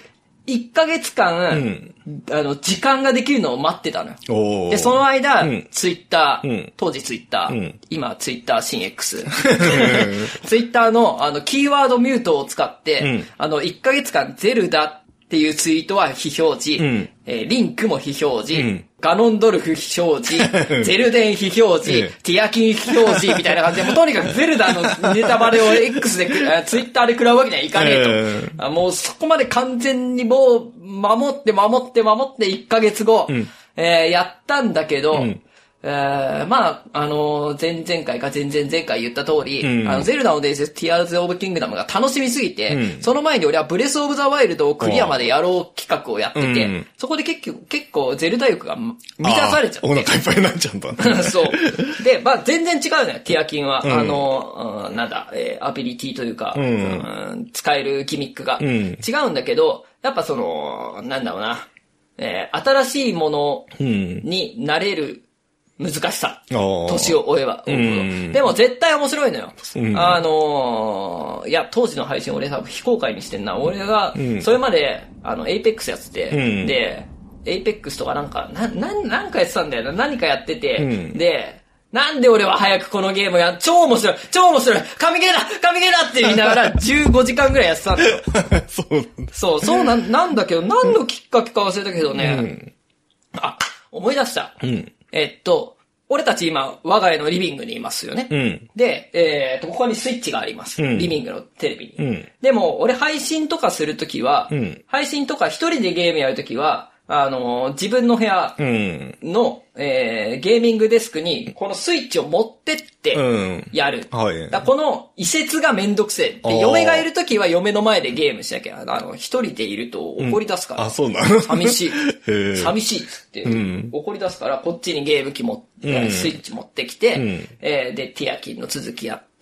、1ヶ月間、時間ができるのを待ってたのよ。で、その間、ツイッター、当時ツイッター、今ツイッター新 X。ツイッターの、キーワードミュートを使って、1ヶ月間ゼルダっていうツイートは非表示、リンクも非表示、ガノンドルフ非表示、ゼルデン非表示、ティアキン非表示みたいな感じで、もうとにかくゼルダのネタバレを X で、ツイッターで食らうわけにはいかねえと。もうそこまで完全にもう、守って1ヶ月後、やったんだけど、まあ、前々回か前々前回言った通り、ゼルダの伝説、ティアーズ・オブ・キングダムが楽しみすぎて、その前に俺はブレス・オブ・ザ・ワイルドをクリアまでやろう企画をやってて、そこで結構ゼルダ欲が満たされちゃって。 お腹いっぱいになっちゃった。 そう。で、まあ全然違うのよ、ティアキンは。アビリティというか、使えるギミックが。違うんだけど、やっぱなんだろうな、新しいものになれる、難しさ。年を追えば。でも絶対面白いのよ。いや、当時の配信俺多分非公開にしてんな。俺が、それまで、エイペックスやってて、で、エイペックスとかなんかやってたんだよな。何かやってて、で、なんで俺は早くこのゲーム超面白い神ゲーだって言いながら15時間ぐらいやってたんだよ。そうなんだけど、何のきっかけか忘れたけどね。思い出した。俺たち今、我が家のリビングにいますよね。で、ここにスイッチがあります。リビングのテレビに。でも、俺配信とかするときは、配信とか一人でゲームやるときは、自分の部屋の、ゲーミングデスクに、このスイッチを持ってってやる。だこの移設がめんどくせえ。で、嫁がいるときは嫁の前でゲームしなきゃ、一人でいると怒り出すから。 そうなの？ 寂しいっつって、怒り出すから、こっちにゲーム機スイッチ持ってきて、で、ティアキンの続きやって、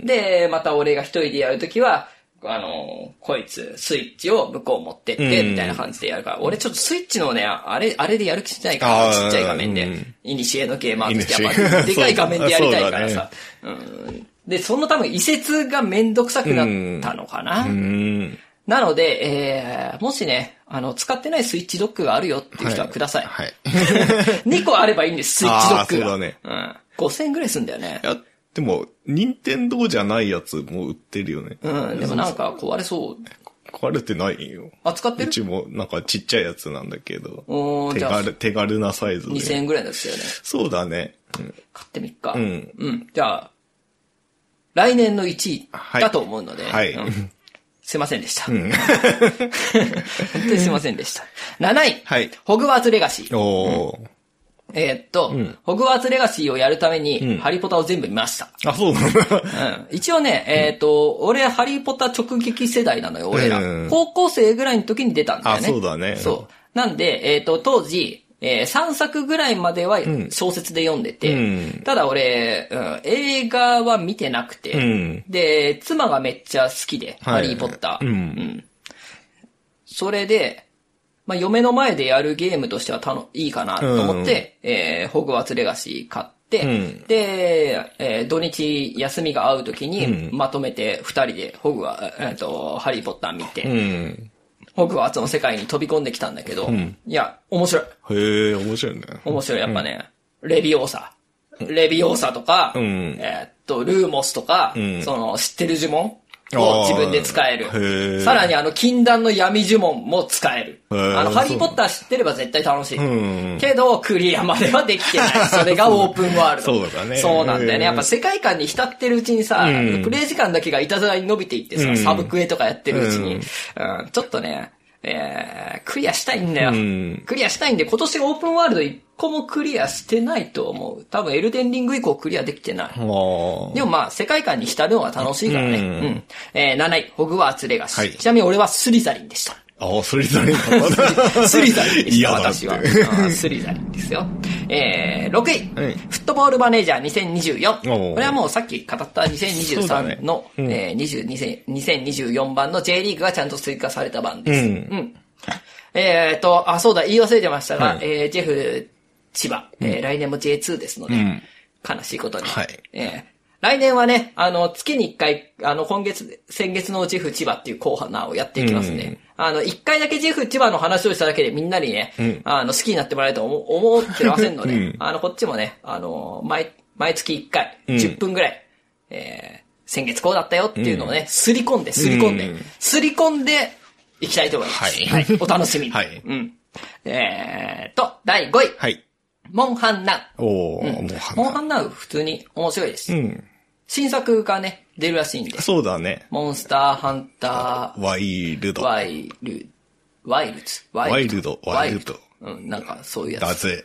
で、また俺が一人でやるときは、こいつ、スイッチを向こう持ってって、みたいな感じでやるから、俺ちょっとスイッチのね、あれでやる気しないから、ちっちゃい画面で。イニシエのゲーマーとしてやっぱでかい画面でやりたいからさ。で、その多分移設がめんどくさくなったのかな。なので、もしね、使ってないスイッチドックがあるよっていう人はください。2個あればいいんです、スイッチドックが。 そうだね。 5000円ぐらいすんだよね。 でも、任天堂じゃないやつも売ってるよね。 でもなんか壊れそう。 壊れてないよ。 使ってる？ うちもなんかちっちゃいやつなんだけど。手軽なサイズで。 2000円ぐらいですよね。 そうだね。 買ってみっか。じゃあ、来年の1位だと思うので。すいませんでした。本当にすいませんでした。7位。ホグワーツレガシー。ホグワーツレガシーをやるために、ハリーポタを全部見ました。 そうなんだ。 一応ね、俺、ハリーポタ直撃世代なのよ、俺ら。高校生ぐらいの時に出たんだよね。 そうだね。 そう。なんで、当時、3作ぐらいまでは小説で読んでて、ただ俺、映画は見てなくて、で、妻がめっちゃ好きで、ハリーポッター。それで、まあ、嫁の前でやるゲームとしてはいいかなと思って、ホグワーツレガシー買って、で、土日休みが合う時にまとめて二人でハリーポッター見て、ホグワーツの世界に飛び込んできたんだけど、いや、面白い。 面白いね。 面白い、やっぱね、レビオーサとか、ルーモスとか、知ってる呪文を自分で使える。さらに禁断の闇呪文も使える。ハリーポッター知ってれば絶対楽しい。けど、クリアまではできてない。それがオープンワールド。 そうだね。 そうなんだよね。やっぱ世界観に浸ってるうちにさ、プレイ時間だけがいたずらに伸びていってさ、サブクエとかやってるうちに、ちょっとね、クリアしたいんだよ。クリアしたいんで、今年オープンワールド1個もクリアしてないと思う。多分エルデンリング以降クリアできてない。でもまあ、世界観に浸るのが楽しいからね。7位、ホグワーツレガシー。ちなみに俺はスリザリンでした。 スリザリンだったスリザリンでした、私は。スリザリンですよ。6位、フットボールマネージャー2024。これはもうさっき語った2023の、2024版の J リーグがちゃんと追加された版です。そうだ、言い忘れてましたが、ジェフ千葉、来年も J2 ですので、悲しいことに。来年はね、月に1回、先月のジェフ千葉っていうコーナーをやっていきますね。1回だけジェフ千葉の話をしただけでみんなにね、好きになってもらえると思ってませんので、こっちもね、毎月1回、10分ぐらい、先月こうだったよっていうのをね、すり込んでいきたいと思います。はい。お楽しみに。第5位。モンハンナウ。モンハンナウ普通に面白いです。新作がね、出るらしいんで。 そうだね。 モンスターハンター。ワイルド。なんかそういうやつ。 だぜ。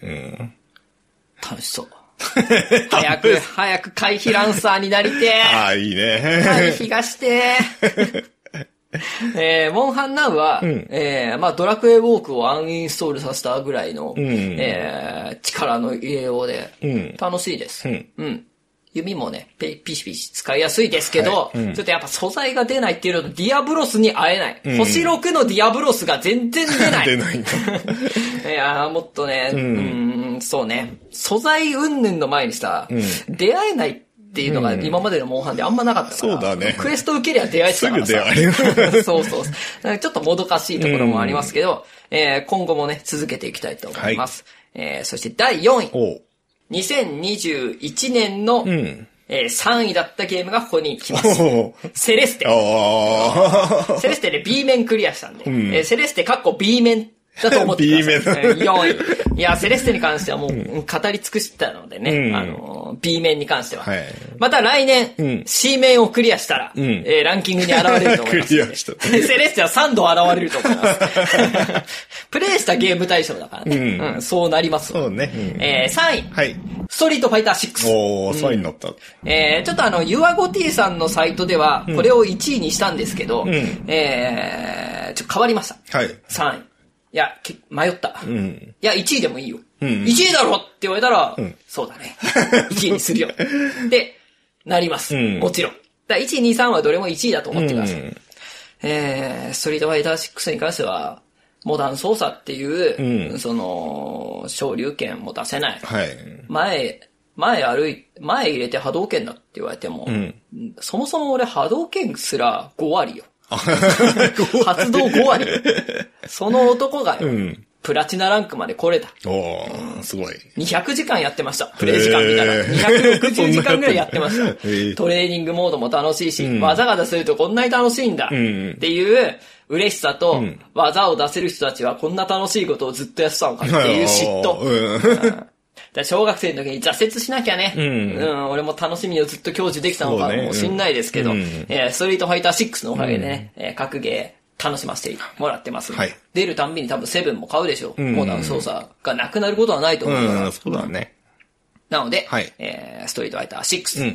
楽しそう。早く回避ランサーになりてー。いいね。 回避がしてー。モンハンナウは、ドラクエウォークをアンインストールさせたぐらいの、力の入れようで、楽しいです。弓もね、ピシピシ使いやすいですけど、ちょっとやっぱ素材が出ないっていうのと、ディアブロスに会えない。星6のディアブロスが全然出ない。 出ないんだ。 いやもっとね、そうね、素材云々の前にさ、出会えないっていうのが今までのモンハンであんまなかったから。 そうだね。 クエスト受けりゃ出会えてたからさ。 すぐ出会える。 そう。ちょっともどかしいところもありますけど、今後もね、続けていきたいと思います。そして第4位。2021年の、3位だったゲームがここに来ます。セレステ。セレステで B 面クリアしたんで。セレステB 面だと思ってください。4位。いや、セレステに関してはもう語り尽くしたのでね。B 面に関しては。また来年、C 面をクリアしたら、ランキングに現れると思います。 クリアした。 セレステは3度現れると思います。プレイしたゲーム対象だからね。そうなります。 そうね。 3位。ストリートファイター6。 3位になった。 ちょっとユアゴティさんのサイトでは、これを1位にしたんですけど、ちょっと変わりました。3位。いや、迷った。いや、1位でもいいよ。1位だろって言われたら、そうだね。1位にするよ。で、なります。もちろん。だ1位、2位、3位はどれも1位だと思ってください。ストリートファイター6に関しては、モダン操作っていう、昇竜拳も出せない。前入れて波動拳だって言われても、そもそも俺波動拳すら5割よ。発動5割。その男がよ、プラチナランクまで来れた。 すごい。 200時間やってました。プレイ時間見たら。260時間ぐらいやってました。トレーニングモードも楽しいし、技が出せるとこんなに楽しいんだ。っていう嬉しさと、技を出せる人たちはこんな楽しいことをずっとやってたのかっていう嫉妬。小学生の時に挫折しなきゃね。俺も楽しみをずっと享受できたのかもしんないですけど、ストリートファイター6のおかげでね、各ゲー楽しませてもらってます。出るたんびに多分7も買うでしょう。モダン操作がなくなることはないと思うから。 そうだね。 なので、ストリートファイター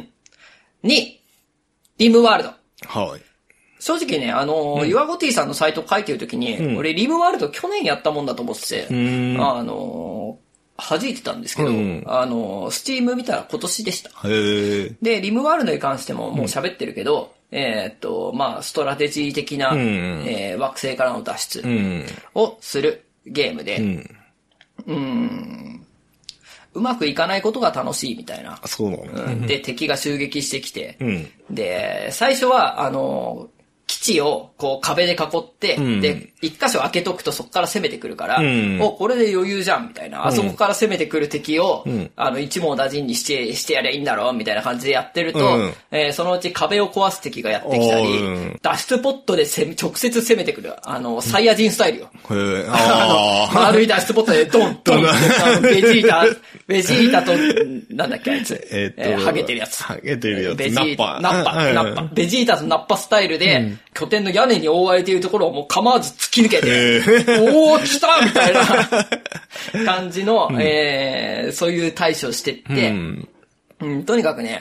6。2位、リムワールド。正直ね、ユアゴティさんのサイト書いてる時に、俺リムワールド去年やったもんだと思ってて、弾いてたんですけど、スチーム見たら今年でした。で、リムワールドに関してももう喋ってるけど、ストラテジー的な、惑星からの脱出をするゲームで、うまくいかないことが楽しいみたいな。で、敵が襲撃してきて、で、最初は、基地をこう壁で囲って、で、一箇所開けとくとそこから攻めてくるから、これで余裕じゃん、みたいな。あそこから攻めてくる敵を、一網打尽にしてやりゃいいんだろう、みたいな感じでやってると、そのうち壁を壊す敵がやってきたり、脱出ポットで直接攻めてくる、サイヤ人スタイルよ。丸い脱出ポットでドンドンってベジータと、なんだっけあいつ。ハゲてるやつ。ナッパ。ベジータとナッパスタイルで、拠点の屋根に覆われているところをもう構わず突き抜けて、来たみたいな感じの、そういう対処してって、とにかくね、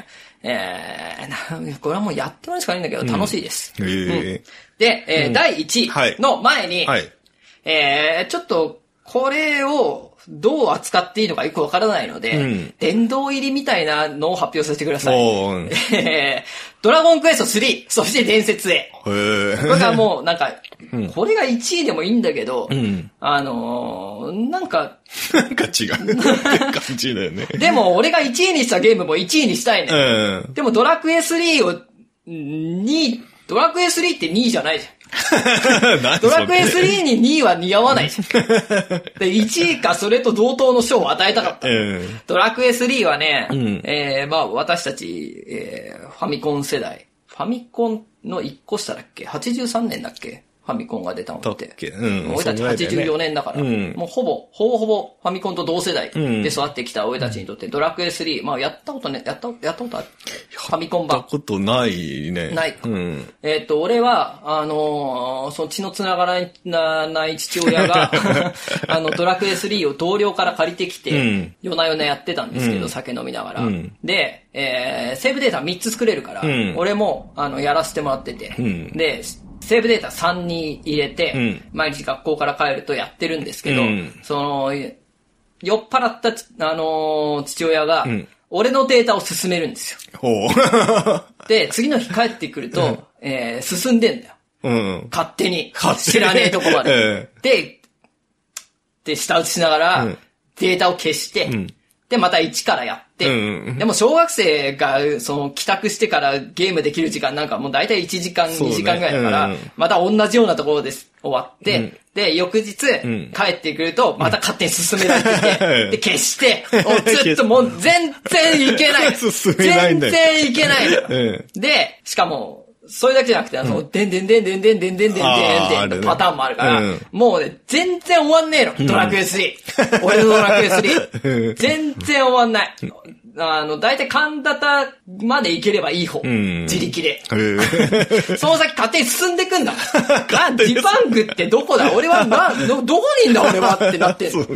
これはもうやってもらうしかないんだけど、楽しいです。 で、 第1位の前に、ちょっと、これをどう扱っていいのかよくわからないので、殿堂入りみたいなのを発表させてください。ドラゴンクエスト3、そして伝説へ。これがもうなんか、これが1位でもいいんだけど、なんか違う感じだよね。 でも俺が1位にしたゲームも1位にしたいね。でもドラクエ3をドラクエ3って2位じゃないじゃん。ドラクエ3に2位は似合わないじゃん。で、1位かそれと同等の賞を与えたかった。ドラクエ3はね、まあ私たち、ファミコン世代。ファミコンの1個下だっけ ?83 年だっけファミコンが出たのって。俺たち84年だから、もうほぼファミコンと同世代で育ってきた俺たちにとってドラクエ3、まあやったことあるファミコン版。 やったことないね。 ない。俺は、その血の繋がらない父親が、ドラクエ3を同僚から借りてきて、夜な夜なやってたんですけど、酒飲みながら。で、セーブデータ3つ作れるから、俺も、やらせてもらってて、で、セーブデータ3に入れて、毎日学校から帰るとやってるんですけど、その、酔っ払った、父親が、俺のデータを進めるんですよ。で、次の日帰ってくると、進んでんだよ。勝手に。知らねえとこまで。で、下打ちしながら、データを消して、で、また1からやって、でも小学生が、帰宅してからゲームできる時間なんかもう大体1時間、2時間ぐらいだから、また同じようなところで終わって、で、翌日、帰ってくると、また勝手に進められてて、で、消して、ずっともう全然いけない。全然いけない。で、しかも、それだけじゃなくて、でんでんってパターンもあるから、もうね、全然終わんねえの、ドラクエ3。俺のドラクエ3。全然終わんない。だいたい神田まで行ければいい方。自力で。その先勝手に進んでくんだ。ジパングってどこだ俺はどこにいんだ俺はってなってんの。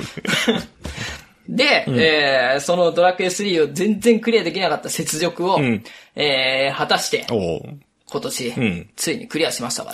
で、そのドラクエ3を全然クリアできなかった雪辱を、果たして、今年、ついにクリアしましたから。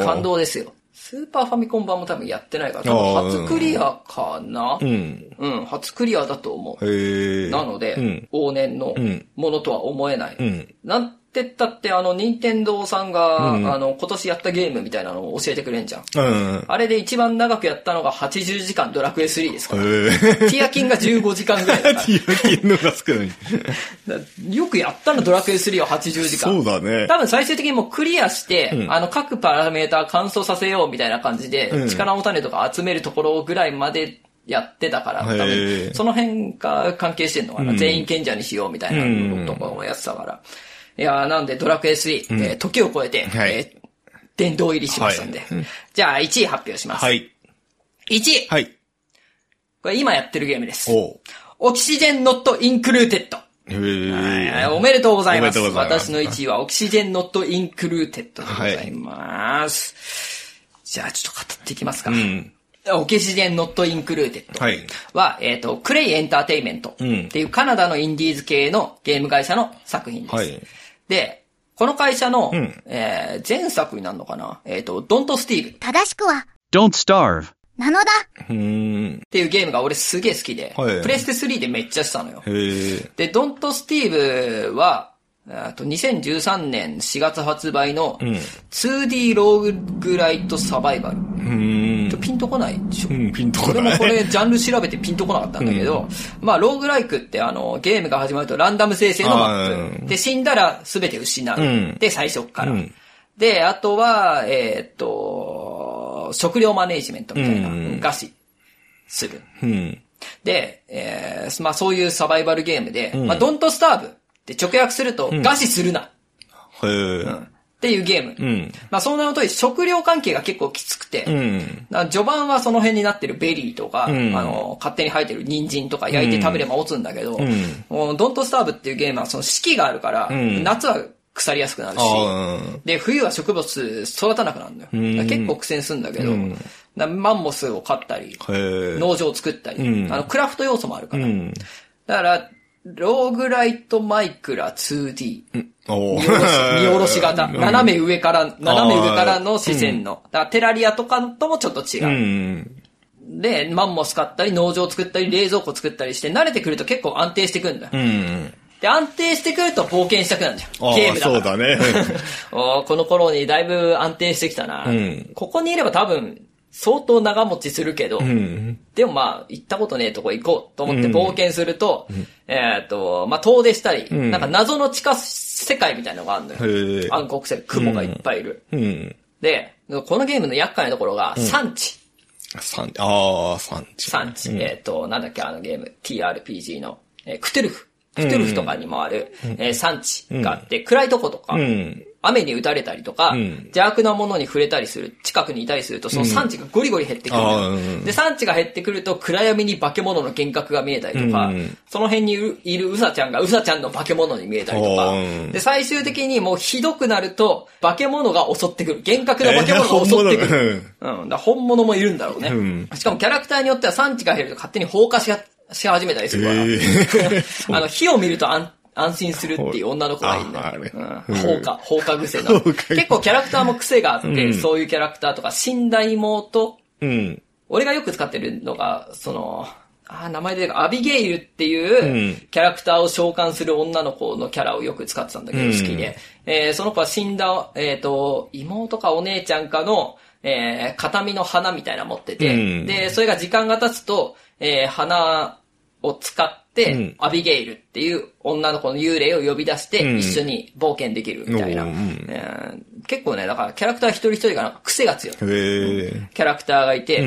感動ですよ。スーパーファミコン版も多分やってないから、多分初クリアかな初クリアだと思う。なので、往年のものとは思えない。なんて言ったって、任天堂さんが、今年やったゲームみたいなのを教えてくれんじゃん。あれで一番長くやったのが80時間ドラクエ3ですから。ティアキンが15時間ぐらいだから。 ティアキンのが少ない。 よくやったのドラクエ3を80時間。 そうだね。 多分最終的にもうクリアして、各パラメータ乾燥させようみたいな感じで、力の種とか集めるところぐらいまでやってたから、多分その辺が関係してんのかな。全員賢者にしようみたいなのとかもやってたから。いやーなんでドラクエ3、時を超えて、殿堂入りしましたんで。じゃあ1位発表します。1位。これ今やってるゲームです。オキシジェンノットインクルーテッド。おめでとうございます。私の1位はオキシジェンノットインクルーテッドでございます。じゃあちょっと語っていきますか。オキシジェンノットインクルーテッドは、クレイエンターテイメントっていうカナダのインディーズ系のゲーム会社の作品です。で、この会社の、前作になるのかなDon't Starve。 正しくは、 Don't Starve。 なのだ。 っていうゲームが俺すげえ好きで、プレステ3でめっちゃしたのよ。で、Don't Starveは、2013年4月発売の 2D ローグライトサバイバル。ピンとこないでしょ。 ピンとこない。 俺もこれジャンル調べてピンとこなかったんだけど、まあローグライクってゲームが始まるとランダム生成のマップ。で、死んだら全て失う。で、最初から。で、あとは、食料マネージメントみたいな、餓死する。で、まあそういうサバイバルゲームで、まあDon't Starveって直訳すると、餓死するな。っていうゲーム。まあその名の通り食料関係が結構きつくて、序盤はその辺になってるベリーとか、勝手に生えてる人参とか焼いて食べれば持つんだけど、Don't Starveっていうゲームはその四季があるから、夏は腐りやすくなるし、で、冬は植物育たなくなるんだよ。結構苦戦するんだけど、マンモスを飼ったり、農場を作ったり、クラフト要素もあるから。だから、 ローグライトマイクラ 2D。見下ろし型。斜め上からの視線の。だからテラリアとかともちょっと違う。で、マンモス買ったり、農場作ったり、冷蔵庫作ったりして、慣れてくると結構安定してくんだよ。で、安定してくると冒険したくなるんだよ。ゲームだから。そうだね。この頃にだいぶ安定してきたな。ここにいれば多分、相当長持ちするけど、でもまあ、行ったことねえとこ行こうと思って冒険すると、まあ、遠出したり、なんか謎の地下世界みたいなのがあるんだよ。暗黒世界、雲がいっぱいいる。で、このゲームの厄介なところが、産地。 産地。 なんだっけあのゲーム、TRPG の、クトゥルフとかにもある、産地があって、暗いとことか、雨に打たれたりとか、邪悪なものに触れたりする、近くにいたりすると、その産地がゴリゴリ減ってくる。で、産地が減ってくると、暗闇に化け物の幻覚が見えたりとか、その辺にいるウサちゃんがウサちゃんの化け物に見えたりとか、で、最終的にもうひどくなると、化け物が襲ってくる。幻覚の化け物が襲ってくる。だ本物もいるんだろうね。しかもキャラクターによっては産地が減ると勝手に放火し始めたりするから。火を見ると安心するっていう女の子がいるんだよ。放火癖の。結構キャラクターも癖があって、そういうキャラクターとか、死んだ妹。俺がよく使ってるのが、名前でアビゲイルっていうキャラクターを召喚する女の子のキャラをよく使ってたんだけど、好きで。その子は死んだ、妹かお姉ちゃんかの、形見の花みたいなの持ってて、で、それが時間が経つと、花を使って、アビゲイルっていう女の子の幽霊を呼び出して、一緒に冒険できるみたいな。結構ね、だからキャラクター一人一人がなんか癖が強い。キャラクターがいて、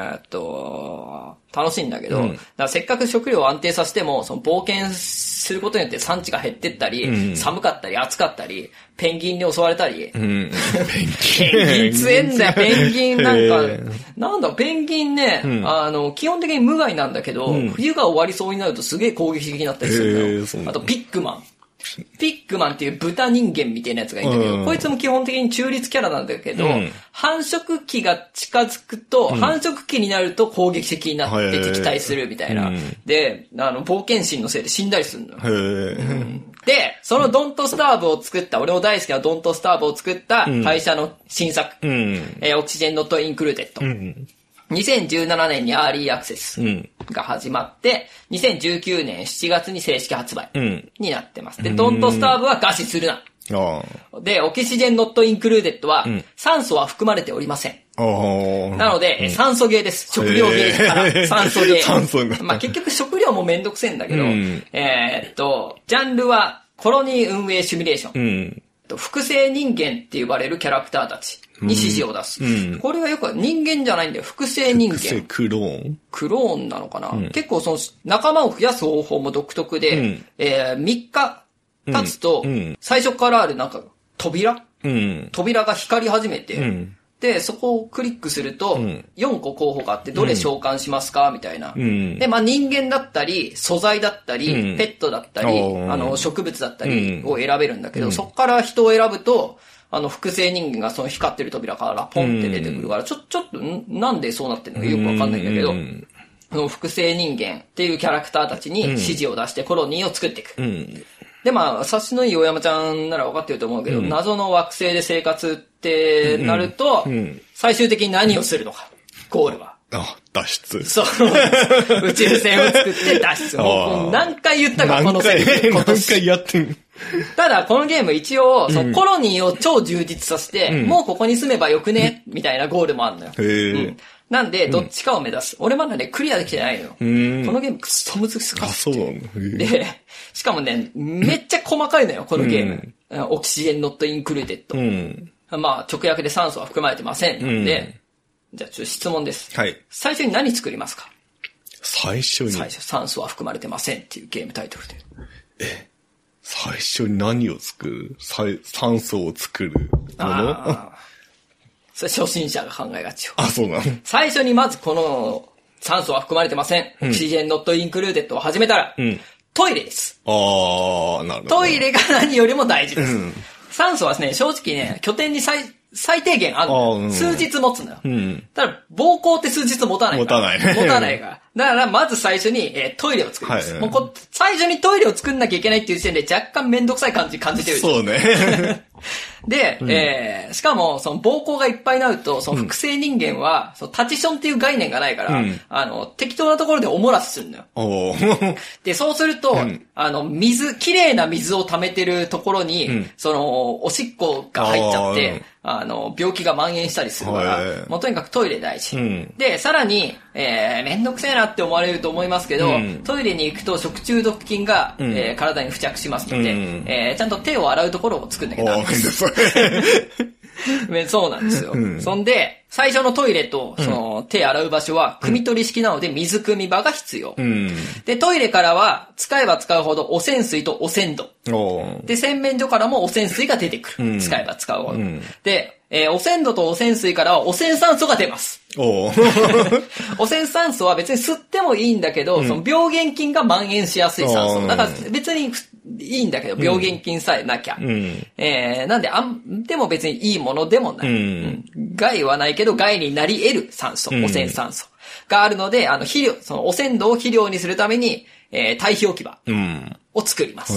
楽しいんだけど、だからせっかく食料を安定させても、その冒険することによって産地が減ってったり、寒かったり暑かったり、ペンギンに襲われたり。ペンギン強えんだよ、ペンギンなんか、ペンギンね、基本的に無害なんだけど、冬が終わりそうになるとすげえ攻撃的になったりするんだよ。あとピッグマン。ピッグマンっていう豚人間みたいなやつがいるんだけど、こいつも基本的に中立キャラなんだけど、繁殖期が近づくと、繁殖期になると攻撃的になって敵対するみたいな。で、冒険心のせいで死んだりするの。で、そのドントスターブを作った、俺も大好きなドントスターブを作った会社の新作、オキシジェンノットインクルーデッド。2017年にアーリーアクセスが始まって、2019年7月に正式発売になってます。で、ドントスターブは餓死するな。で、オキシジェンノットインクルーデッドは酸素は含まれておりません。なので、酸素ゲーです。食料ゲーから酸素ゲー。まあ結局食料もめんどくせえんだけど、ジャンルはコロニー運営シミュレーション。複製人間って呼ばれるキャラクターたちに指示を出す。これはよく人間じゃないんだよ。複製人間。 クローンクローンなのかな、結構その仲間を増やす方法も独特で、3日経つと、最初からあるなんか扉が光り始めて、で、そこをクリックすると、4個候補があって、どれ召喚しますかみたいな。で、まあ人間だったり、素材だったり、ペットだったり、植物だったりを選べるんだけど、そこから人を選ぶと、複製人間がその光ってる扉からポンって出てくるから、ちょっと、なんでそうなってるのかよくわかんないんだけど、複製人間っていうキャラクターたちに指示を出してコロニーを作っていく。で、まあ、察しのいい大山ちゃんなら分かってると思うけど、謎の惑星で生活ってなると、最終的に何をするのか、ゴールは。 脱出。 そう。宇宙船を作って脱出。もう何回言ったか、このセリフ。 何回やってんただ、このゲーム一応、そのコロニーを超充実させて、もうここに住めばよくねみたいなゴールもあるのよ。なんで、どっちかを目指す。俺まだね、クリアできてないのよ。このゲームくっそ難しくて。で、しかもね、めっちゃ細かいのよ、このゲーム。オキシジェンノットインクルーデッド。まあ、直訳で酸素は含まれてません。で、じゃあちょっと質問です。 はい。 最初に何作りますか？ 最初、 酸素は含まれてませんっていうゲームタイトルで。 最初に何を作る？酸素を作るもの？ それ初心者が考えがちよ。 そうなの？ 最初にまずこの酸素は含まれてません。オキシジェンノットインクルーデッドを始めたら、トイレです。 なるほど。 トイレが何よりも大事です。酸素はね、正直ね、拠点に最最低限あるのよ。数日持つのよ。ただ、膀胱って数日持たないから。 持たないね。 持たないから。だから、まず最初に、トイレを作ります。もう最初にトイレを作んなきゃいけないっていう時点で若干めんどくさい感じてるでしょ。 そうね。 で、しかも、その膀胱がいっぱいになると、その複製人間は、そのタチションっていう概念がないから、適当なところでおもらしするのよ。で、そうすると、綺麗な水を溜めてるところに、その、おしっこが入っちゃって、病気が蔓延したりするから、もうとにかくトイレ大事。で、さらに、めんどくせえなって思われると思いますけど、トイレに行くと食中毒菌が、体に付着しますので、ちゃんと手を洗うところを作んなきゃダメです。そうなんですよ。そんで、最初のトイレと、その、手洗う場所は、汲み取り式なので水汲み場が必要。で、トイレからは、使えば使うほど汚染水と汚染土。で、洗面所からも汚染水が出てくる。使えば使うほど。で、汚染土と汚染水からは汚染酸素が出ます。汚染酸素は別に吸ってもいいんだけど、その病原菌が蔓延しやすい酸素。だから別にいいんだけど、病原菌さえなきゃ。なんで、でも別にいいものでもない。害はないけど、害になり得る酸素、汚染酸素があるので、肥料、その汚染土を肥料にするために、堆肥置き場を作ります。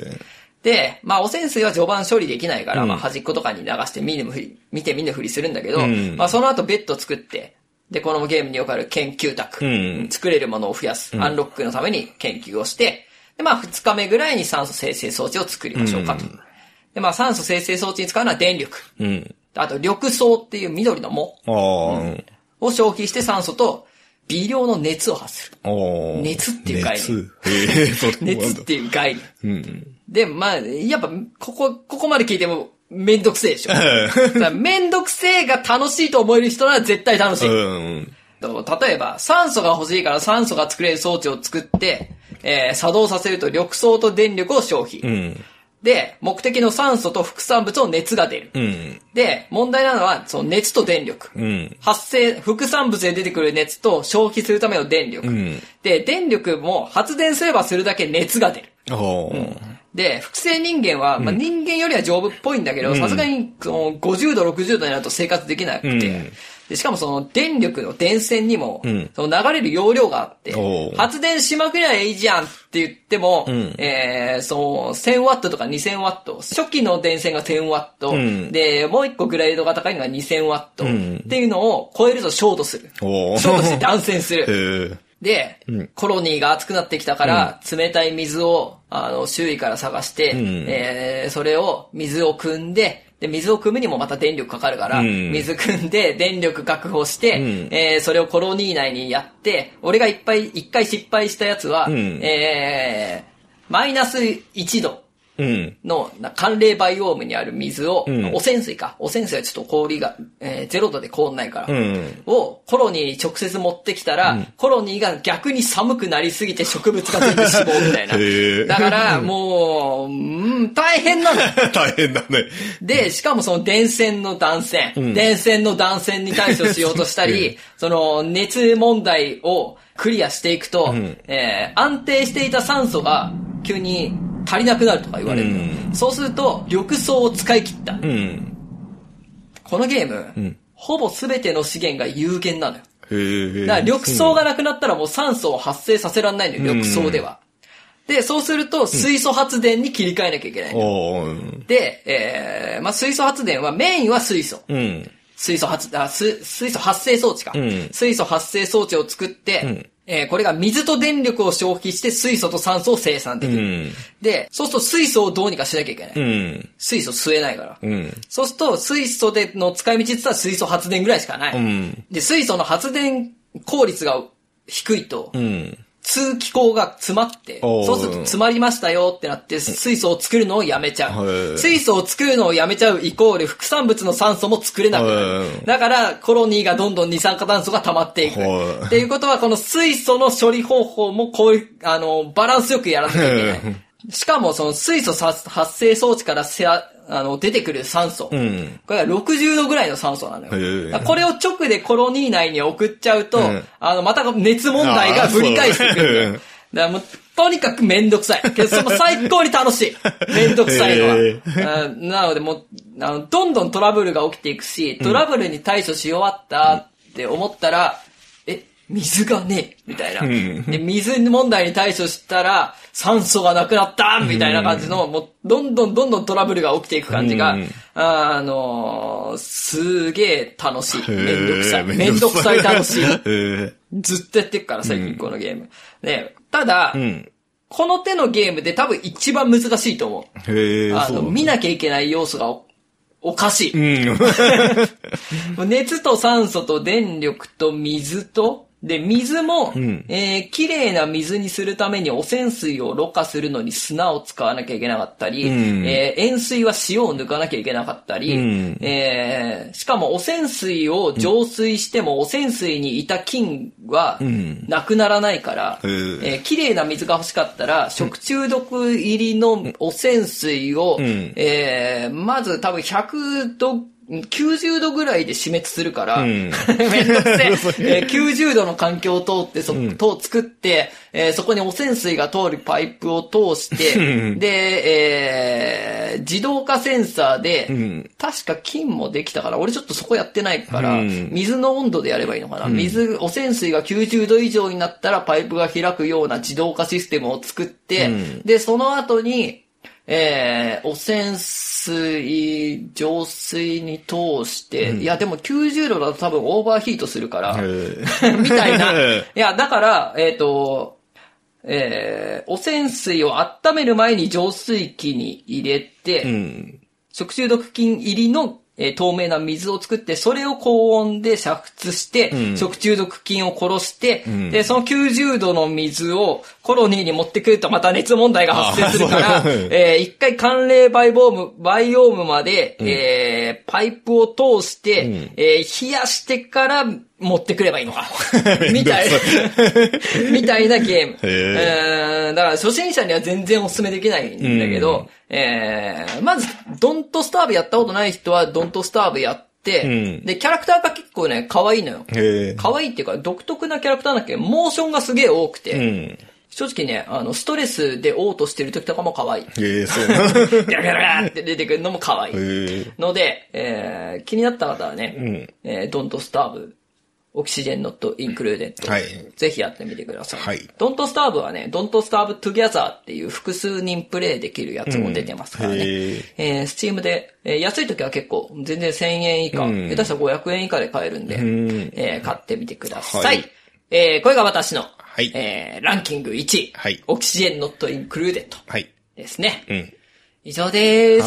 で、まあ、汚染水は序盤処理できないから、まあ、端っことかに流して見て見ぬふりするんだけど、まあ、その後ベッド作って、で、このゲームによくある研究宅、作れるものを増やす、アンロックのために研究をして、で、まあ、2日目ぐらいに酸素生成装置を作りましょうかと。で、まあ、酸素生成装置に使うのは電力。あと、緑層っていう緑の藻を消費して酸素と微量の熱を発する。熱っていう概念。熱っていう概念。で、まあ、やっぱ、ここまで聞いてもめんどくせえでしょ。めんどくせえが楽しいと思える人なら絶対楽しい。例えば、酸素が欲しいから酸素が作れる装置を作って、作動させると緑層と電力を消費。で、目的の酸素と副産物の熱が出る。で、問題なのは、その熱と電力。副産物で出てくる熱と消費するための電力。で、電力も発電すればするだけ熱が出る。で、複製人間は、まあ、人間よりは丈夫っぽいんだけど、さすがに50度、60度になると生活できなくて、でしかもその電力の電線にも、その流れる容量があって、発電しまくりゃいいじゃんって言っても、1000ワットとか2000ワット、初期の電線が1000ワット、で、もう一個グレードが高いのが2000ワットっていうのを超えるとショートする。ショートして断線する。で、コロニーが熱くなってきたから、冷たい水を、周囲から探して、それを水を汲んで、で、水を汲むにもまた電力かかるから、水汲んで電力確保して、それをコロニー内にやって、俺が一回失敗したやつは、マイナス1度の寒冷バイオームにある水を、汚染水か。汚染水はちょっと氷が、0度で凍んないから、をコロニーに直接持ってきたら、コロニーが逆に寒くなりすぎて植物が全部死亡みたいな。だから、もう、大変なの。 大変だね。 で、しかもその電線の断線に対処しようとしたり、その熱問題をクリアしていくと、安定していた酸素が急に足りなくなるとか言われるの。そうすると、緑層を使い切った。このゲーム、ほぼ全ての資源が有限なのよ。だから緑層がなくなったらもう酸素を発生させられないのよ、緑層では。で、そうすると水素発電に切り替えなきゃいけないの。で、まあ、水素発電はメインは水素。水素発生装置か。水素発生装置を作って、これが水と電力を消費して水素と酸素を生産できる。で、そうすると水素をどうにかしなきゃいけない。水素吸えないから。そうすると水素での使い道って言ったら水素発電ぐらいしかない。で、水素の発電効率が低いと、通気口が詰まって、そうすると詰まりましたよってなって水素を作るのをやめちゃう。水素を作るのをやめちゃうイコール副産物の酸素も作れなくなる。だからコロニーがどんどん二酸化炭素が溜まっていく。っていうことはこの水素の処理方法もこういう、バランスよくやらなきゃいけない。しかもその水素発生装置から出てくる酸素。これが60度ぐらいの酸素なのよ。これを直でコロニー内に送っちゃうと、また熱問題がぶり返してくるんだよ。だからもうとにかくめんどくさい。けどその最高に楽しい。めんどくさいのは。なのでもう、どんどんトラブルが起きていくし、トラブルに対処し終わったって思ったら、水がねえみたいな。で、水問題に対処したら、酸素がなくなったみたいな感じの、もう、どんどんトラブルが起きていく感じが、すげえ楽しい。めんどくさい。めんどくさい楽しい。ずっとやってるから、最近このゲーム。ね、ただ、この手のゲームで多分一番難しいと思う。見なきゃいけない要素がおかしい。熱と酸素と電力と水と、で、水も、綺麗な水にするために汚染水をろ過するのに砂を使わなきゃいけなかったり、塩水は塩を抜かなきゃいけなかったり、しかも汚染水を浄水しても汚染水にいた菌はなくならないから、綺麗な水が欲しかったら、食中毒入りの汚染水を、まず多分100度、90度ぐらいで死滅するから、めんどくせえ。90度の環境を通って、作って、そこに汚染水が通るパイプを通して、で、自動化センサーで、確か菌もできたから、俺ちょっとそこやってないから、水の温度でやればいいのかな。汚染水が90度以上になったらパイプが開くような自動化システムを作って、で、その後に、汚染水、浄水に通して、いやでも90度だと多分オーバーヒートするから、みたいな。いや、だから、汚染水を温める前に浄水器に入れて、食中毒菌入りの透明な水を作って、それを高温で煮沸して、食中毒菌を殺して、で、その90度の水をコロニーに持ってくるとまた熱問題が発生するから、一回寒冷バイオームまで、パイプを通して、冷やしてから持ってくればいいのか。みたいなゲーム。だから初心者には全然お勧めできないんだけど、まず、ドントスターブやったことない人はドントスターブやって、で、キャラクターが結構ね、可愛いのよ。可愛いっていうか、独特なキャラクターだっけ、モーションがすげえ多くて、正直ね、ストレスで嘔吐してる時とかも可愛い。そうな。ギャラギャラって出てくるのも可愛い。ので、気になった方はね、ドントスターブ。オキシジェンノットインクルーデッド。ぜひやってみてください。ドントスターブはね、ドントスターブトゥギャザーっていう複数人プレイできるやつも出てますからね。スチームで、安い時は結構全然1000円以下、下手したら500円以下で買えるんで、買ってみてください。これが私の、ランキング1位、オキシジェンノットインクルーデッドですね。以上です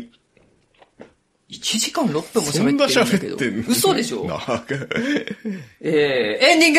。1時間6分も喋ってるんだけど。嘘でしょ？エンディング！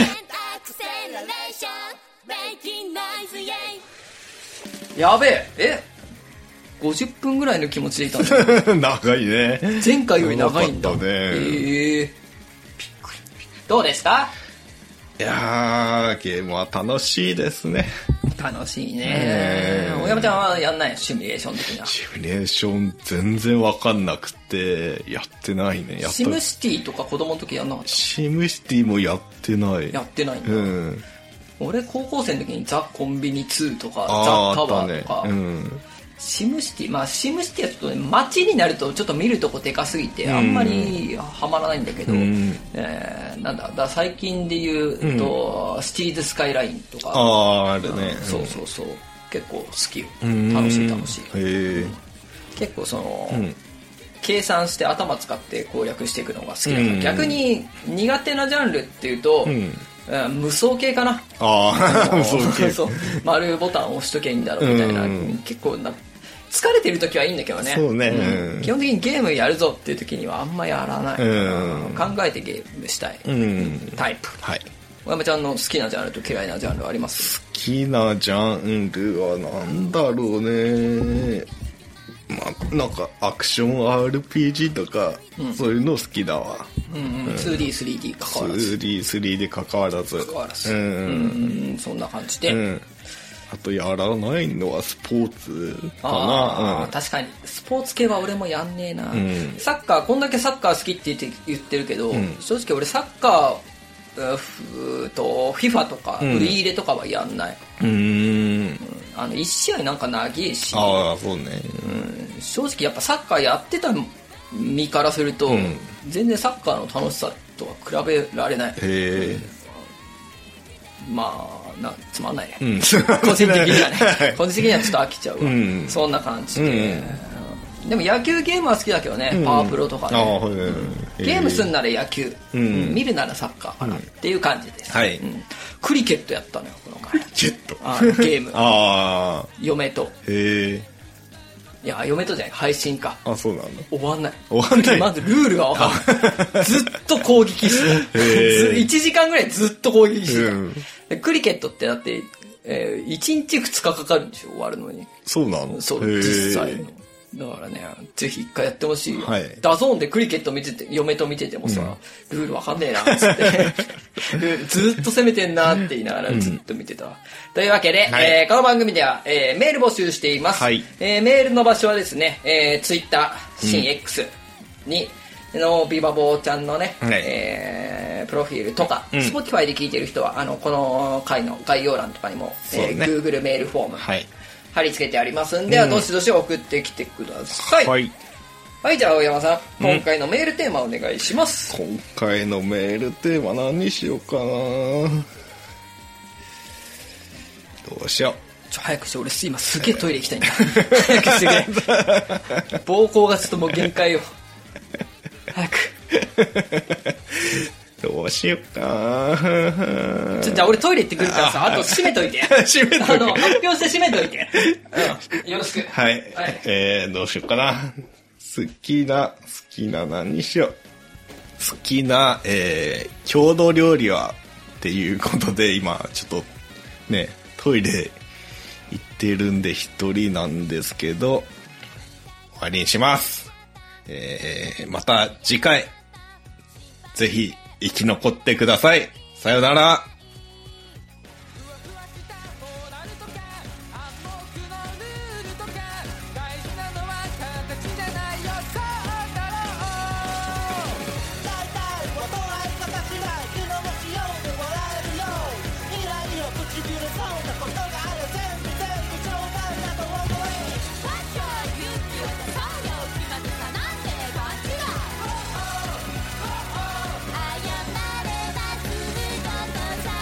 やべえ。50分ぐらいの気持ちでいたんだ。 長いね。 前回より長いんだ。 びっくり。どうでした？ いやー、ゲームは楽しいですね。 楽しいね。大山ちゃんはやんない？シミュレーション的な。 シミュレーション全然わかんなくて、やってないね。 シムシティとか子供の時やんなかった？ シムシティもやってない。 やってないんだ。俺高校生の時にザ・コンビニ2とか、ザ・タワーとか。シムシティ、まあシムシティはちょっとね、街になるとちょっと見るとこでかすぎて、あんまりハマらないんだけど、なんだ最近で言うと、シティーズスカイラインとか。 あるね。 そう。結構好きよ。楽しい。結構その、計算して頭使って攻略していくのが好きだから、逆に苦手なジャンルっていうと、無双系かな。 無双系。 そう。丸ボタンを押しとけばいいんだろうみたいな。結構疲れてる時はいいんだけどね。 そうね。 基本的にゲームやるぞっていう時にはあんまやらない。考えてゲームしたいタイプ。小山ちゃんの好きなジャンルと嫌いなジャンルあります？ 好きなジャンルはなんだろうね。なんかアクション RPG とか、そういうの好きだわ。2D、3D 関わらず。2D、3D 関わらず。 そんな感じで。 あとやらないのはスポーツかな。 確かにスポーツ系は俺もやんねえな。サッカー、こんだけサッカー好きって言ってるけど、正直俺サッカー、FIFA とか売り入れとかはやんない。 1試合なんか長いし、 そうね、 正直やっぱサッカーやってた身からすると、全然サッカーの楽しさとは比べられない。まあつまんないね、個人的にはね個人的にはちょっと飽きちゃうわ、そんな感じで、でも野球ゲームは好きだけどね、パワープロとかね、ゲームすんなら野球、見るならサッカーかなっていう感じです、クリケットやったのよこの回。クリケットゲーム嫁と。いや嫁とじゃない、配信か。 そうなんだ。 終わんない。 まずルールが分かんない。ずっと攻撃して1時間ぐらいずっと攻撃してた、クリケットってだって1日2日かかるんでしょ終わるのに。 そうなの。 そう実際の。だからね、ぜひ一回やってほしいよ。ダゾーンでクリケット見てて、嫁と見ててもさ、ルールわかんねえなっつってずっと攻めてんなって言いながらずっと見てた。というわけで、この番組では、メール募集しています。メールの場所はですね、Twitter、新 X に、ビバボーちゃんのね、プロフィールとか、Spotify で聞いてる人は、この回の概要欄とかにも、Google メールフォーム、貼り付けてありますんで、どしどし送ってきてください。はい、じゃあ青山さん、今回のメールテーマお願いします。 今回のメールテーマ何にしようかな。どうしよう。 早くして、俺今すげえトイレ行きたいんだ。早くしてくれ。膀胱がちょっともう限界よ。早く。 どうしようか。 じゃあ俺トイレ行ってくるからさ、あと閉めといて。発表して閉めといて。よろしく。 はい。どうしようかな。好きな何にしよう。好きな、郷土料理はっていうことで、今ちょっとねトイレ行ってるんで一人なんですけど、終わりにします。また次回ぜひ生き残ってください。さよなら。 謝ればすることさ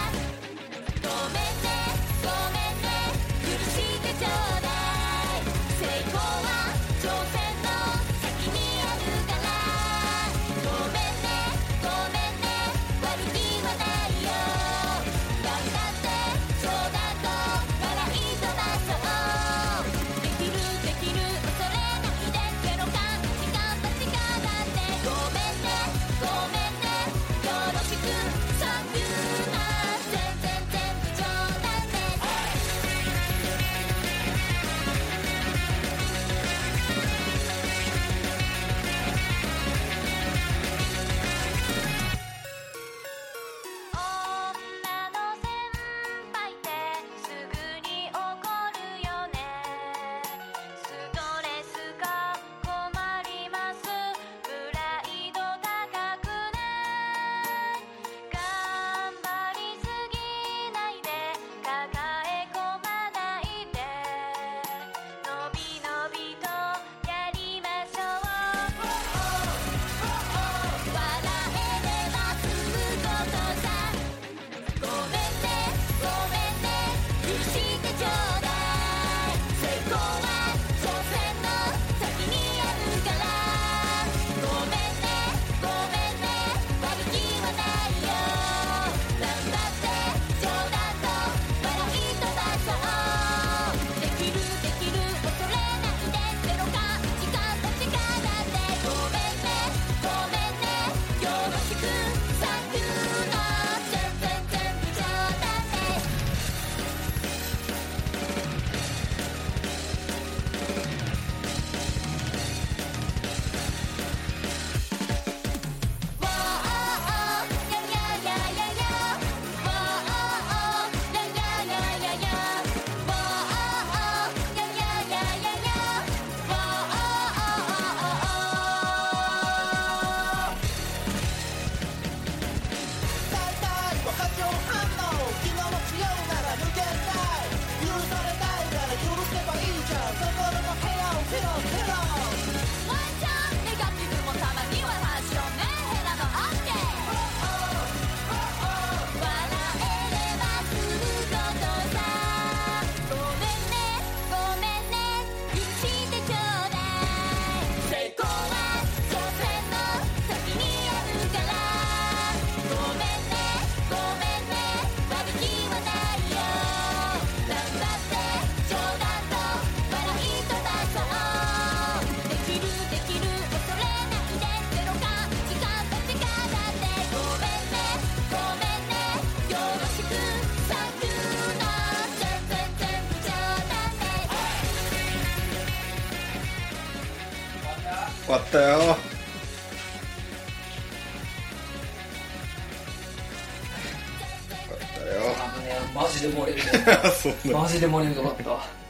終わったよ。 マジで漏れる。 そんなマジで漏れると思った。